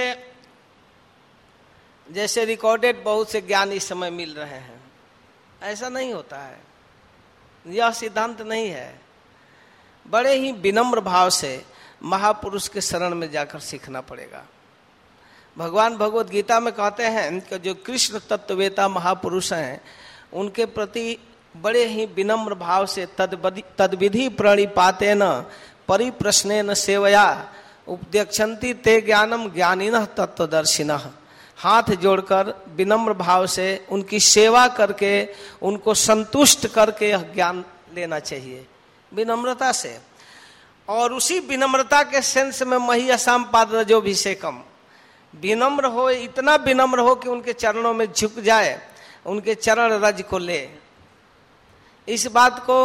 जैसे रिकॉर्डेड बहुत से ज्ञान इस समय मिल रहे हैं, ऐसा नहीं होता है। यह सिद्धांत नहीं है। बड़े ही विनम्र भाव से महापुरुष के शरण में जाकर सीखना पड़ेगा। भगवान भगवत गीता में कहते हैं कि जो कृष्ण तत्ववेता महापुरुष हैं, उनके प्रति बड़े ही विनम्र भाव से तद्विधि प्रणिपातेन परिप्रश्नेन सेवया उपदेक्षन्ति ते ज्ञानम ज्ञानिनः तत्वदर्शिनः। हाथ जोड़कर विनम्र भाव से उनकी सेवा करके, उनको संतुष्ट करके यह ज्ञान लेना चाहिए, विनम्रता से। और उसी विनम्रता के सेंस में महीयसाम पाद रजोभिषेकम, विनम्र हो, इतना विनम्र हो कि उनके चरणों में झुक जाए, उनके चरण रज को ले। इस बात को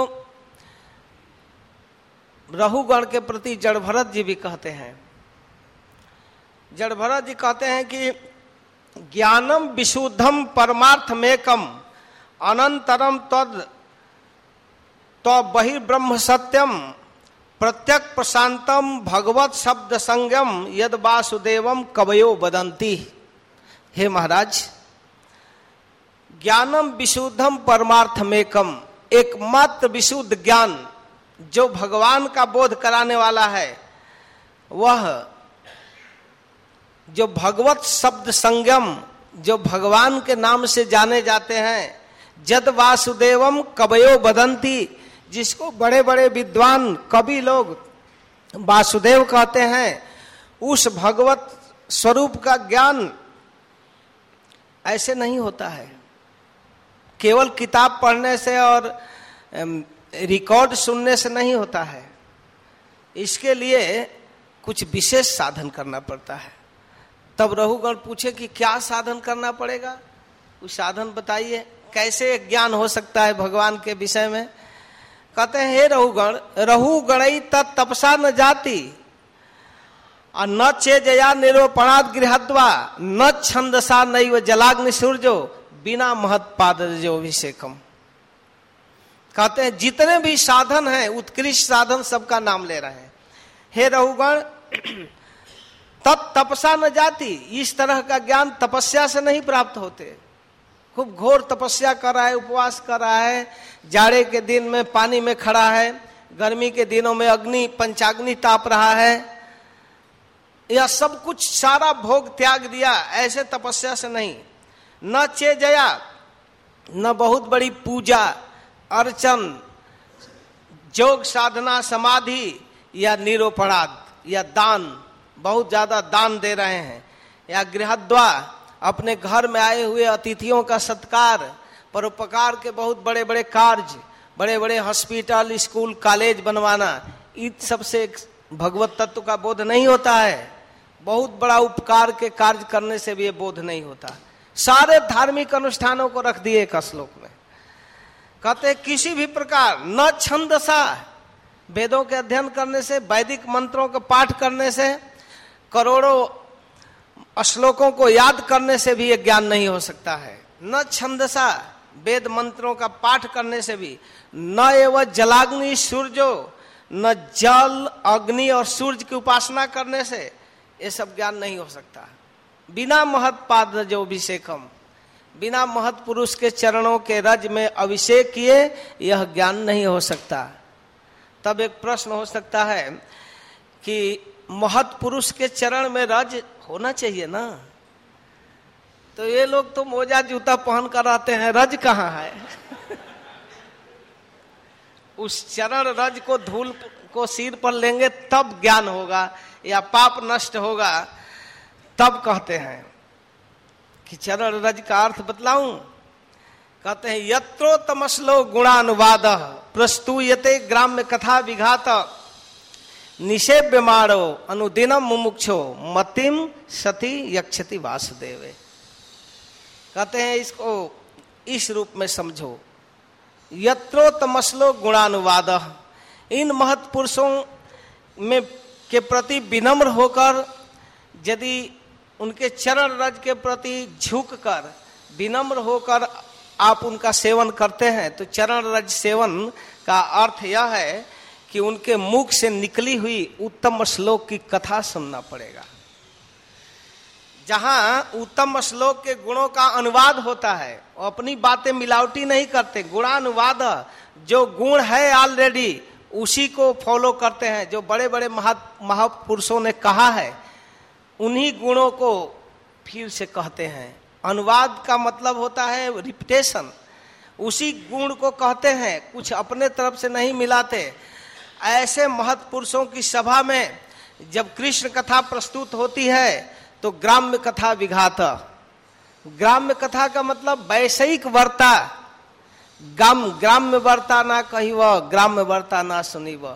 रहुगण के प्रति जड़भरत जी भी कहते हैं। जड़भरत जी कहते हैं कि ज्ञानम विशुद्धम परमार्थमेकम अनंतरम तद तो बहिर्ब्रह्म सत्यम प्रत्यक प्रशांतम भगवत शब्द संगम यद वासुदेवम कवयो वदंती। हे महाराज, ज्ञानम विशुद्धम परमार्थमेकम, एकमात्र विशुद्ध ज्ञान जो भगवान का बोध कराने वाला है, वह जो भगवत शब्द संगम, जो भगवान के नाम से जाने जाते हैं, जद वासुदेवम कवयो वदंती, जिसको बड़े बड़े विद्वान कवि लोग वासुदेव कहते हैं, उस भगवत स्वरूप का ज्ञान ऐसे नहीं होता है। केवल किताब पढ़ने से और रिकॉर्ड सुनने से नहीं होता है। इसके लिए कुछ विशेष साधन करना पड़ता है। तब रहुगण पूछे कि क्या साधन करना पड़ेगा, उस साधन बताइए, कैसे ज्ञान हो सकता है भगवान के विषय में। कहते हैं हे रहुगण, रहु गणई तपसा न जाति और न चे जया निरूपणाद गृहद्वा न छंदसा नैव जलाग्नि सूर्यो बिना महत पाद जो अभिषेकम। कहते हैं जितने भी साधन हैं, उत्कृष्ट साधन सबका नाम ले रहे हैं। हे रहुगण, तत् तपसा न जाति, इस तरह का ज्ञान तपस्या से नहीं प्राप्त होते। खूब घोर तपस्या कर रहा है, उपवास कर रहा है, जाड़े के दिन में पानी में खड़ा है, गर्मी के दिनों में अग्नि पंचाग्नि ताप रहा है, यह सब कुछ सारा भोग त्याग दिया, ऐसे तपस्या से नहीं। न चे जया, न बहुत बड़ी पूजा अर्चन, योग साधना समाधि या निरोपणाद या दान, बहुत ज्यादा दान दे रहे हैं, या गृहद्वा अपने घर में आए हुए अतिथियों का सत्कार, परोपकार के बहुत बड़े बड़े कार्य, बड़े बड़े हॉस्पिटल स्कूल कॉलेज बनवाना, इन सबसे भगवत तत्व का बोध नहीं होता है। बहुत बड़ा उपकार के कार्य करने से भी ये बोध नहीं होता। सारे धार्मिक अनुष्ठानों को रख दिए एक श्लोक में। कहते किसी भी प्रकार न छंदसा, वेदों के अध्ययन करने से, वैदिक मंत्रों का पाठ करने से, करोड़ों श्लोकों को याद करने से भी ये ज्ञान नहीं हो सकता है। न छंदसा, वेद मंत्रों का पाठ करने से भी, न एवं जलाग्नि सूर्यो, न जल अग्नि और सूर्य की उपासना करने से ये सब ज्ञान नहीं हो सकता। बिना महत पाद जो अभिषेकम, बिना महत पुरुष के चरणों के रज में अभिषेक किए यह ज्ञान नहीं हो सकता। तब एक प्रश्न हो सकता है कि महत पुरुष के चरण में रज होना चाहिए ना, तो ये लोग तो मोजा जूता पहन कर आते हैं, रज कहाँ है? उस चरण रज को धूल को सिर पर लेंगे तब ज्ञान होगा या पाप नष्ट होगा, तब कहते हैं कि चरण रज का अर्थ बतलाऊं। कहते हैं यत्रो तमस्लो गुणानुवाद प्रस्तुयते ग्राम्य कथा विघात निषेव्यमाणो अनुदिनम मुमुक्षो मतिम सती यक्षति वासुदेवे। कहते हैं इसको इस रूप में समझो, यत्रो तमस्लो गुणानुवाद, इन महत् पुरुषों में के प्रति विनम्र होकर, यदि उनके चरण रज के प्रति झुक कर विनम्र होकर आप उनका सेवन करते हैं, तो चरण रज सेवन का अर्थ यह है कि उनके मुख से निकली हुई उत्तम श्लोक की कथा सुनना पड़ेगा। जहां उत्तम श्लोक के गुणों का अनुवाद होता है, वो अपनी बातें मिलावटी नहीं करते, गुणानुवाद, जो गुण है ऑलरेडी उसी को फॉलो करते हैं। जो बड़े बड़े महा महापुरुषों ने कहा है उन्हीं गुणों को फिर से कहते हैं। अनुवाद का मतलब होता है रिपीटेशन, उसी गुण को कहते हैं, कुछ अपने तरफ से नहीं मिलाते। ऐसे महत् पुरुषों की सभा में जब कृष्ण कथा प्रस्तुत होती है तो ग्राम्य कथा विघात, ग्राम्य कथा का मतलब वैषयिक वार्ता, ग्राम ग्राम्य वार्ता ना कही वह, ग्राम्य वार्ता ना सुनी वह।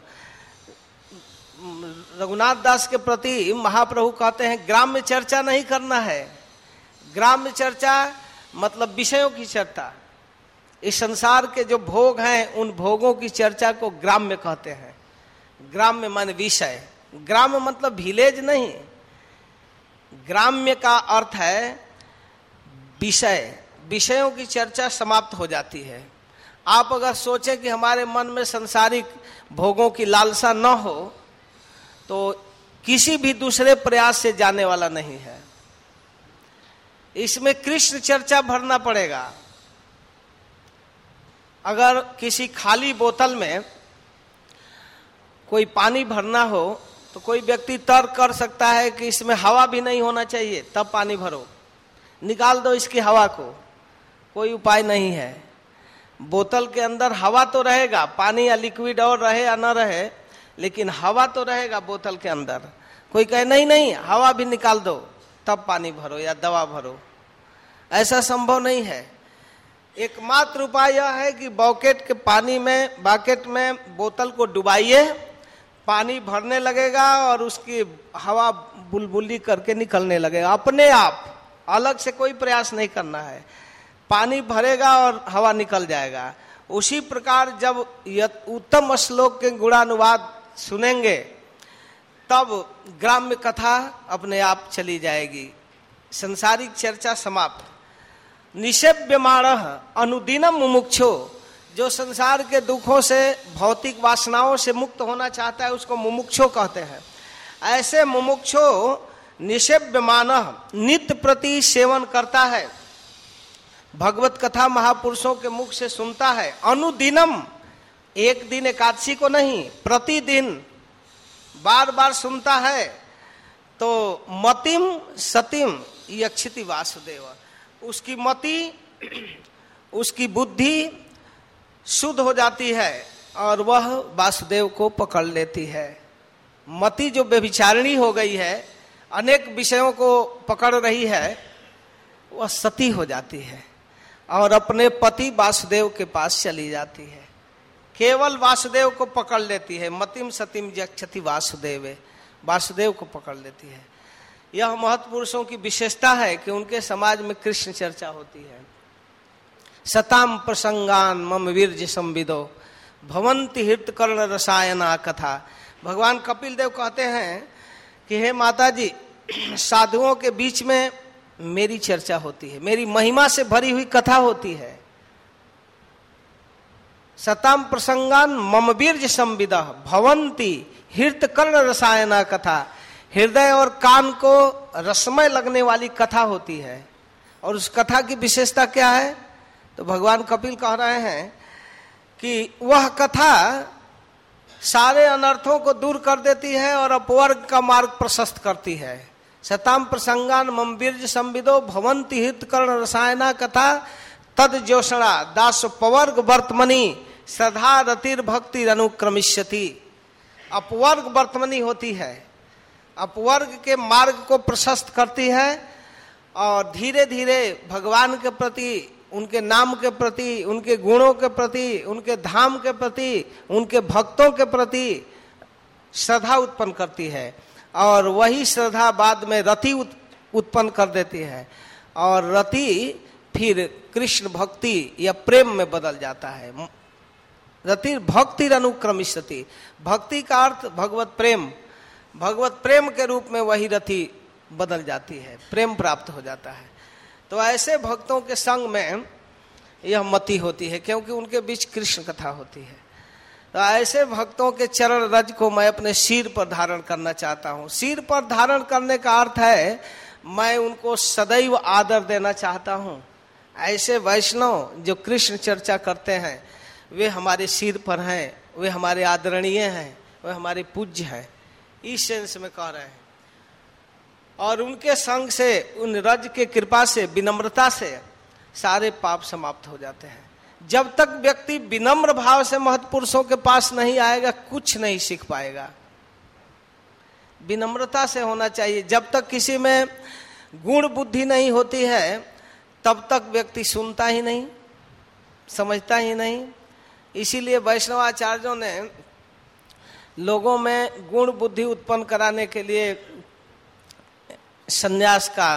रघुनाथ दास के प्रति महाप्रभु कहते हैं ग्राम्य चर्चा नहीं करना है। ग्राम्य चर्चा मतलब विषयों की चर्चा, इस संसार के जो भोग हैं उन भोगों की चर्चा को ग्राम्य कहते हैं। ग्राम्य माने विषय, ग्राम्य मतलब विलेज नहीं, ग्राम्य का अर्थ है विषय। विषयों की चर्चा समाप्त हो जाती है। आप अगर सोचें कि हमारे मन में संसारिक भोगों की लालसा न हो तो किसी भी दूसरे प्रयास से जाने वाला नहीं है। इसमें कृष्ण चर्चा भरना पड़ेगा। अगर किसी खाली बोतल में कोई पानी भरना हो तो कोई व्यक्ति तर्क कर सकता है कि इसमें हवा भी नहीं होना चाहिए, तब पानी भरो, निकाल दो इसकी हवा को, कोई उपाय नहीं है। बोतल के अंदर हवा तो रहेगा, पानी या लिक्विड और रहे या न रहे, लेकिन हवा तो रहेगा बोतल के अंदर। कोई कहे नहीं नहीं हवा भी निकाल दो तब पानी भरो या दवा भरो, ऐसा संभव नहीं है। एकमात्र उपाय यह है कि बॉकेट के पानी में, बाकेट में बोतल को डुबाइए, पानी भरने लगेगा और उसकी हवा बुलबुली करके निकलने लगेगा अपने आप, अलग से कोई प्रयास नहीं करना है। पानी भरेगा और हवा निकल जाएगा। उसी प्रकार जब उत्तम श्लोक के गुणानुवाद सुनेंगे तब ग्राम्य कथा अपने आप चली जाएगी, संसारिक चर्चा समाप्त। निषेव्यमाणः अनुदिनम मुमुक्षो, जो संसार के दुखों से भौतिक वासनाओं से मुक्त होना चाहता है उसको मुमुक्षो कहते हैं। ऐसे मुमुक्षो निषेव्यमानः नित्य प्रति सेवन करता है, भगवत कथा महापुरुषों के मुख से सुनता है। अनुदिनम, एक दिन एकादशी को नहीं, प्रतिदिन बार बार सुनता है। तो मतिम सतिम यक्षिति वासुदेव, उसकी मति, उसकी बुद्धि शुद्ध हो जाती है और वह वासुदेव को पकड़ लेती है। मति जो व्यभिचारिणी हो गई है, अनेक विषयों को पकड़ रही है, वह सती हो जाती है और अपने पति वासुदेव के पास चली जाती है, केवल वासुदेव को पकड़ लेती है। मतिम सतिम यक्षति वासुदेव, वासुदेव को पकड़ लेती है। यह महत्पुरुषों की विशेषता है कि उनके समाज में कृष्ण चर्चा होती है। सताम प्रसंगान मम वीर्य संविदो भवंति हृतकर्ण रसायना कथा। भगवान कपिल देव कहते हैं कि हे माता जी, साधुओं के बीच में मेरी चर्चा होती है, मेरी महिमा से भरी हुई कथा होती है। सताम प्रसंगान मम वीर्य संविदः भवंति हृतकर्ण रसायना कथा। हृदय और कान को रसमय लगने वाली कथा होती है। और उस कथा की विशेषता क्या है? तो भगवान कपिल कह रहे हैं कि वह कथा सारे अनर्थों को दूर कर देती है और अपवर्ग का मार्ग प्रशस्त करती है। सताम प्रसंगान मम वीर्य संविदो भवंति हृतकर्ण रसायना कथा तद जोषणा दास पवर्ग वर्तमनी श्रद्धा रतिर भक्ति अनुक्रमिष्यति। अपवर्ग वर्तमनी होती है, अपवर्ग के मार्ग को प्रशस्त करती है और धीरे धीरे भगवान के प्रति, उनके नाम के प्रति, उनके गुणों के प्रति, उनके धाम के प्रति, उनके भक्तों के प्रति श्रद्धा उत्पन्न करती है। और वही श्रद्धा बाद में रति उत्पन्न कर देती है और रति फिर कृष्ण भक्ति या प्रेम में बदल जाता है। रति भक्ति अनुक्रमिष्यति, भक्ति का अर्थ भगवत प्रेम, भगवत प्रेम के रूप में वही रति बदल जाती है, प्रेम प्राप्त हो जाता है। तो ऐसे भक्तों के संग में यह मति होती है क्योंकि उनके बीच कृष्ण कथा होती है। तो ऐसे भक्तों के चरण रज को मैं अपने सिर पर धारण करना चाहता हूँ। सिर पर धारण करने का अर्थ है मैं उनको सदैव आदर देना चाहता हूँ। ऐसे वैष्णव जो कृष्ण चर्चा करते हैं वे हमारे सिर पर हैं, वे हमारे आदरणीय हैं, वे हमारे पूज्य हैं, इस सेंस में कह रहे हैं। और उनके संग से, उन रज के कृपा से, विनम्रता से सारे पाप समाप्त हो जाते हैं। जब तक व्यक्ति विनम्र भाव से महत्पुरुषों के पास नहीं आएगा कुछ नहीं सीख पाएगा। विनम्रता से होना चाहिए। जब तक किसी में गुण बुद्धि नहीं होती है तब तक व्यक्ति सुनता ही नहीं, समझता ही नहीं। इसीलिए वैष्णवाचार्यों ने लोगों में गुण बुद्धि उत्पन्न कराने के लिए संन्यास का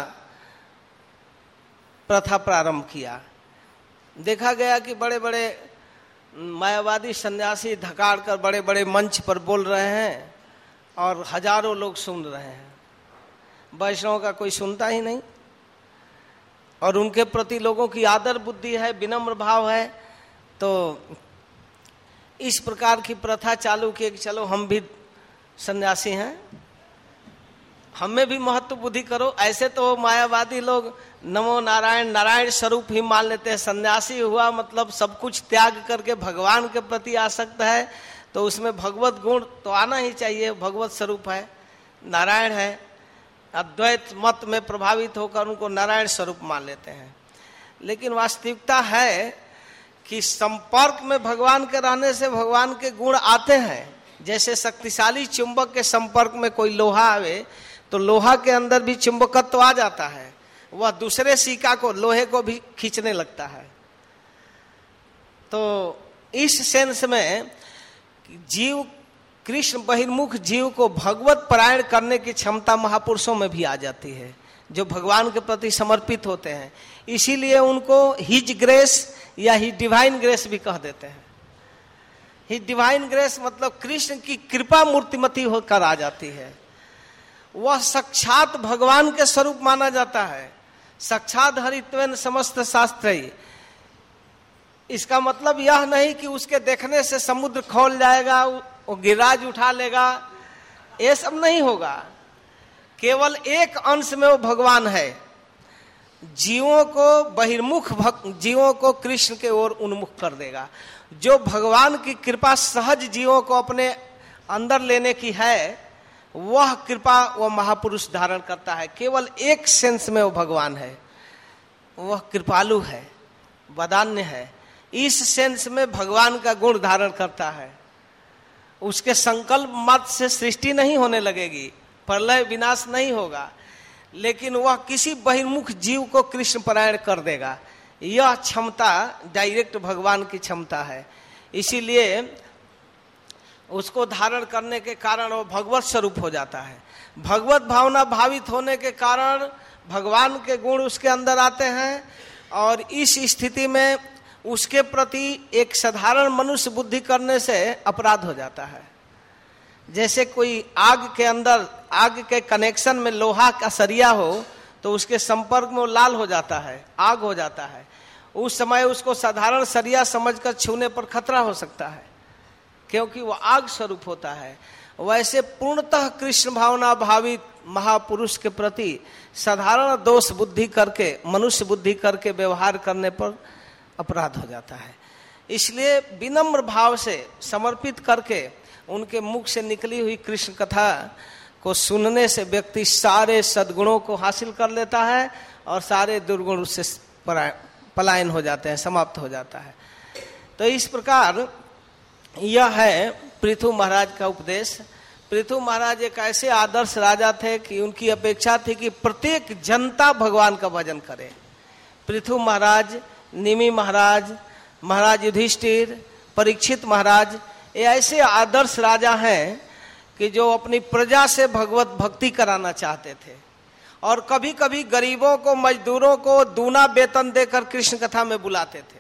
प्रथा प्रारंभ किया। देखा गया कि बड़े बड़े मायावादी सन्यासी धकाड़ कर बड़े बड़े मंच पर बोल रहे हैं और हजारों लोग सुन रहे हैं। वैष्णव का कोई सुनता ही नहीं और उनके प्रति लोगों की आदर बुद्धि है, विनम्र भाव है। तो इस प्रकार की प्रथा चालू की कि चलो हम भी सन्यासी हैं, हमें भी महत्व बुद्धि करो। ऐसे तो मायावादी लोग नमो नारायण नारायण स्वरूप ही मान लेते हैं। सन्यासी हुआ मतलब सब कुछ त्याग करके भगवान के प्रति आसक्त है, तो उसमें भगवत गुण तो आना ही चाहिए। भगवत स्वरूप है, नारायण है। अद्वैत मत में प्रभावित होकर उनको नारायण स्वरूप मान लेते हैं। लेकिन वास्तविकता है कि संपर्क में भगवान के रहने से भगवान के गुण आते हैं। जैसे शक्तिशाली चुंबक के संपर्क में कोई लोहा आवे तो लोहा के अंदर भी चुंबकत्व आ जाता है, वह दूसरे सिक्का को, लोहे को भी खींचने लगता है। तो इस सेंस में जीव कृष्ण बहिर्मुख जीव को भगवत परायण करने की क्षमता महापुरुषों में भी आ जाती है, जो भगवान के प्रति समर्पित होते हैं। इसीलिए उनको हिज ग्रेस या ही डिवाइन ग्रेस भी कह देते हैं। ही डिवाइन ग्रेस मतलब कृष्ण की कृपा मूर्तिमती होकर आ जाती है। वह साक्षात भगवान के स्वरूप माना जाता है। साक्षात हरित्वेन समस्त शास्त्री। इसका मतलब यह नहीं कि उसके देखने से समुद्र खोल जाएगा, वो गिरिराज उठा लेगा, ये सब नहीं होगा। केवल एक अंश में वो भगवान है। जीवों को बहिर्मुख जीवों को कृष्ण के ओर उन्मुख कर देगा। जो भगवान की कृपा सहज जीवों को अपने अंदर लेने की है, वह कृपा वह महापुरुष धारण करता है। केवल एक सेंस में वो भगवान है, वह कृपालु है, वदान्य है। इस सेंस में भगवान का गुण धारण करता है। उसके संकल्प मत से सृष्टि नहीं होने लगेगी, प्रलय विनाश नहीं होगा, लेकिन वह किसी बहिर्मुख जीव को कृष्ण परायण कर देगा। यह क्षमता डायरेक्ट भगवान की क्षमता है। इसीलिए उसको धारण करने के कारण वो भगवत स्वरूप हो जाता है। भगवत भावना भावित होने के कारण भगवान के गुण उसके अंदर आते हैं, और इस स्थिति में उसके प्रति एक साधारण मनुष्य बुद्धि करने से अपराध हो जाता है। जैसे कोई आग के अंदर, आग के कनेक्शन में लोहा का सरिया हो तो उसके संपर्क में वो लाल हो जाता है, आग हो जाता है। उस समय उसको साधारण सरिया समझकर छूने पर खतरा हो सकता है, क्योंकि वो आग स्वरूप होता है। वैसे पूर्णतः कृष्ण भावना भावित महापुरुष के प्रति साधारण दोष बुद्धि करके, मनुष्य बुद्धि करके व्यवहार करने पर अपराध हो जाता है। इसलिए विनम्र भाव से समर्पित करके उनके मुख से निकली हुई कृष्ण कथा को सुनने से व्यक्ति सारे सद्गुणों को हासिल कर लेता है और सारे दुर्गुण उससे पलायन हो जाते हैं, समाप्त हो जाता है। तो इस प्रकार यह है पृथु महाराज का उपदेश। पृथु महाराज एक ऐसे आदर्श राजा थे कि उनकी अपेक्षा थी कि प्रत्येक जनता भगवान का भजन करे। पृथु महाराज, निमि महाराज, महाराज युधिष्ठिर, परीक्षित महाराज, ये ऐसे आदर्श राजा हैं कि जो अपनी प्रजा से भगवत भक्ति कराना चाहते थे, और कभी कभी गरीबों को, मजदूरों को दूना वेतन देकर कृष्ण कथा में बुलाते थे।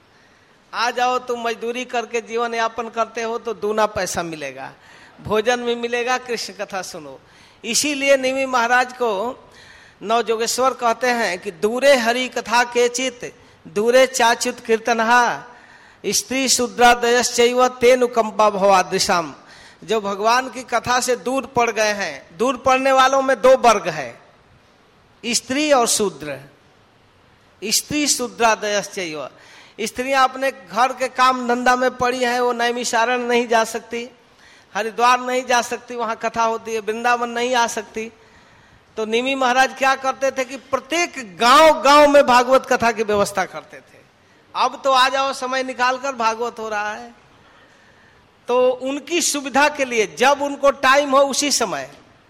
आ जाओ, तुम मजदूरी करके जीवन यापन करते हो तो दूना पैसा मिलेगा, भोजन भी मिलेगा, कृष्ण कथा सुनो। इसीलिए निमि महाराज को नवजोगेश्वर कहते हैं कि दूरे हरि कथा के चित, दूरे चाच्युत कीर्तनहा, स्त्री शूद्रादयश्चैव तेनुकंपा भवादृशाम। जो भगवान की कथा से दूर पड़ गए हैं, दूर पड़ने वालों में दो वर्ग है, स्त्री और शूद्र। स्त्री शूद्रादयश्चैव, स्त्रियां अपने घर के काम धंधा में पड़ी हैं, वो नैमिषारण्य नहीं जा सकती, हरिद्वार नहीं जा सकती, वहां कथा होती है, वृंदावन नहीं आ सकती। तो निमि महाराज क्या करते थे कि प्रत्येक गांव गांव में भागवत कथा की व्यवस्था करते थे। अब तो आ जाओ, समय निकालकर भागवत हो रहा है। तो उनकी सुविधा के लिए जब उनको टाइम हो उसी समय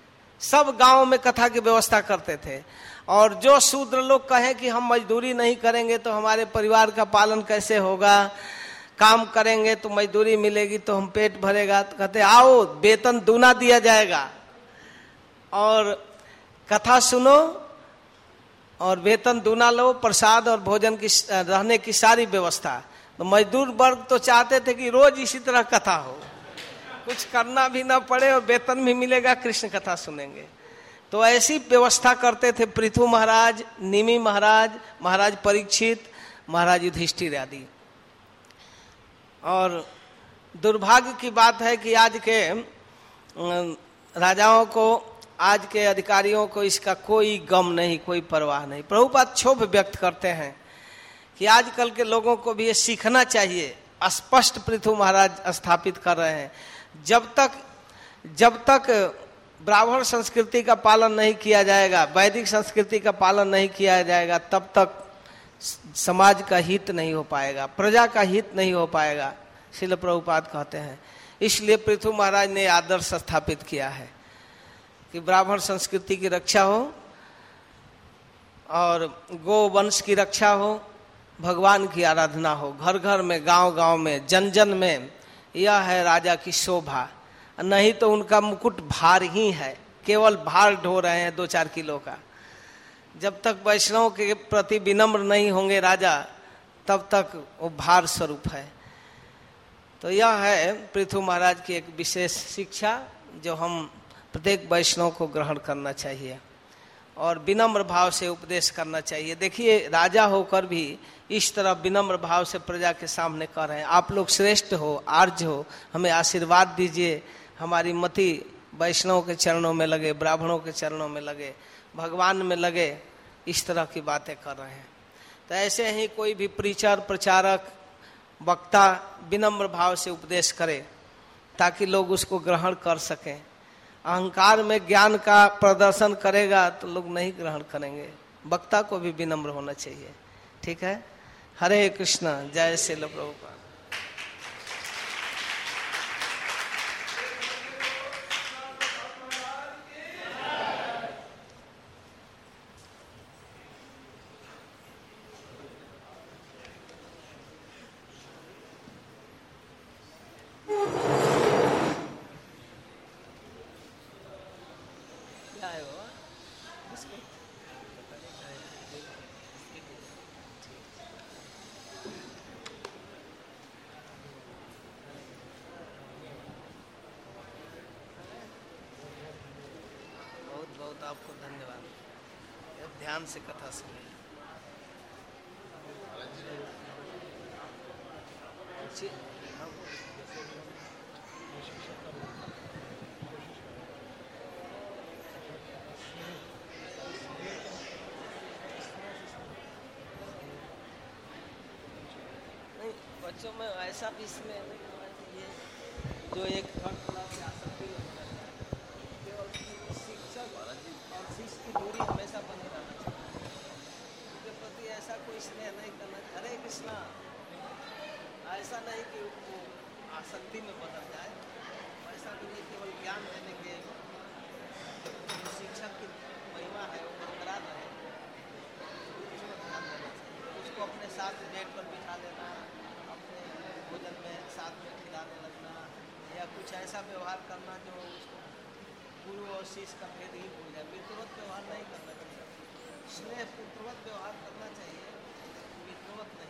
सब गांव में कथा की व्यवस्था करते थे। और जो शूद्र लोग कहें कि हम मजदूरी नहीं करेंगे तो हमारे परिवार का पालन कैसे होगा, काम करेंगे तो मजदूरी मिलेगी तो हम पेट भरेगा, तो कहते आओ वेतन दूना दिया जाएगा और कथा सुनो और वेतन दूना लो, प्रसाद और भोजन की, रहने की सारी व्यवस्था। तो मजदूर वर्ग तो चाहते थे कि रोज इसी तरह कथा हो, कुछ करना भी ना पड़े और वेतन भी मिलेगा, कृष्ण कथा सुनेंगे। तो ऐसी व्यवस्था करते थे पृथु महाराज, निमि महाराज, महाराज परीक्षित, महाराज युधिष्ठिर आदि। और दुर्भाग्य की बात है कि आज के राजाओं को, आज के अधिकारियों को इसका कोई गम नहीं, कोई परवाह नहीं। प्रभुपाद क्षोभ व्यक्त करते हैं कि आजकल के लोगों को भी ये सीखना चाहिए। स्पष्ट पृथु महाराज स्थापित कर रहे हैं, जब तक जब तक ब्राह्मण संस्कृति का पालन नहीं किया जाएगा, वैदिक संस्कृति का पालन नहीं किया जाएगा, तब तक समाज का हित नहीं हो पाएगा, प्रजा का हित नहीं हो पाएगा, श्रील प्रभुपाद कहते हैं। इसलिए पृथु महाराज ने आदर्श स्थापित किया है कि ब्राह्मण संस्कृति की रक्षा हो और गो वंश की रक्षा हो, भगवान की आराधना हो, घर घर में, गांव गांव में, जन जन में। यह है राजा की शोभा। नहीं तो उनका मुकुट भार ही है, केवल भार ढो रहे हैं दो चार किलो का। जब तक वैष्णव के प्रति विनम्र नहीं होंगे राजा, तब तक वो भार स्वरूप है। तो यह है पृथु महाराज की एक विशेष शिक्षा, जो हम प्रत्येक वैष्णव को ग्रहण करना चाहिए और विनम्र भाव से उपदेश करना चाहिए। देखिए, राजा होकर भी इस तरह विनम्र भाव से प्रजा के सामने कह रहे हैं, आप लोग श्रेष्ठ हो, आर्य हो, हमें आशीर्वाद दीजिए, हमारी मति वैष्णव के चरणों में लगे, ब्राह्मणों के चरणों में लगे, भगवान में लगे, इस तरह की बातें कर रहे हैं। तो ऐसे ही कोई भी प्रीचर, प्रचारक, वक्ता विनम्र भाव से उपदेश करे ताकि लोग उसको ग्रहण कर सकें। अहंकार में ज्ञान का प्रदर्शन करेगा तो लोग नहीं ग्रहण करेंगे। वक्ता को भी विनम्र होना चाहिए। ठीक है। हरे कृष्णा। जय श्रील प्रभुपाद। बहुत आपको धन्यवाद, ध्यान से कथा सुनिए। नहीं, बच्चों में ऐसा भी इसमें नहीं होना चाहिए जो एक थर्ड क्लास से आसक्ति होता है। शिक्षक और शिष्य की दूरी हमेशा बनी रहना चाहिए। उनके प्रति ऐसा कोई स्नेह नहीं करना। हरे कृष्णा। ऐसा नहीं कि वो आसक्ति में बदल जाए, ऐसा भी नहीं। केवल ज्ञान देने के जो शिक्षक की महिमा है वो बरकरार रहे, उसमें ध्यान देना चाहिए। उसको अपने साथ बेड पर बिठा लेना, अपने भोजन में साथ में खिलाने लगना, या कुछ ऐसा व्यवहार करना जो उसको गुरु और शिष्य का भेद ही भूल जाए। मित्रवत व्यवहार नहीं करना चाहिए। स्नेह पुत्रवत व्यवहार करना चाहिए, मित्रवत नहीं।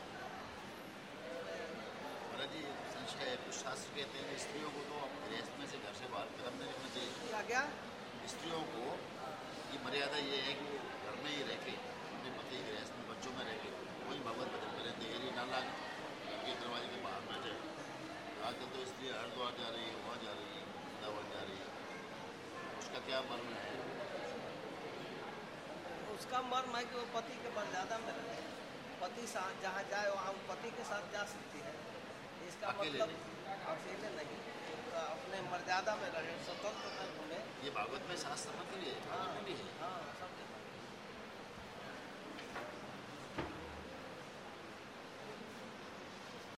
महाराज जी, संशय है, कुछ शास्त्र कहते हैं स्त्रियों को तो गृहस्थ में से घर से बाहर कदम नहीं रखना चाहिए। क्या क्या? स्त्रियों को ये मर्यादा ये है कि वो घर में ही रह के अपने पति गृहस्थ में बच्चों में रह के कोई भगवत भजन करें, देहरी ना लाग के दरवाजे के बाहर बैठे। आजकल तो स्त्री हरिद्वार जा रही है, वहाँ जा रही है, वृंदावन जा रही है, उसका क्या मर्म है? उसका मर्म है कि वो पति के मर्यादा में रहे। पति जहाँ जाए वहाँ वो पति के साथ जा सकती है। इसका मतलब अकेले नहीं, तो अपने मर्यादा में रहे, स्वतंत्र में घूमे। ये भागवत में शास्त्र मत लिए, हाँ, भी है। हाँ, सब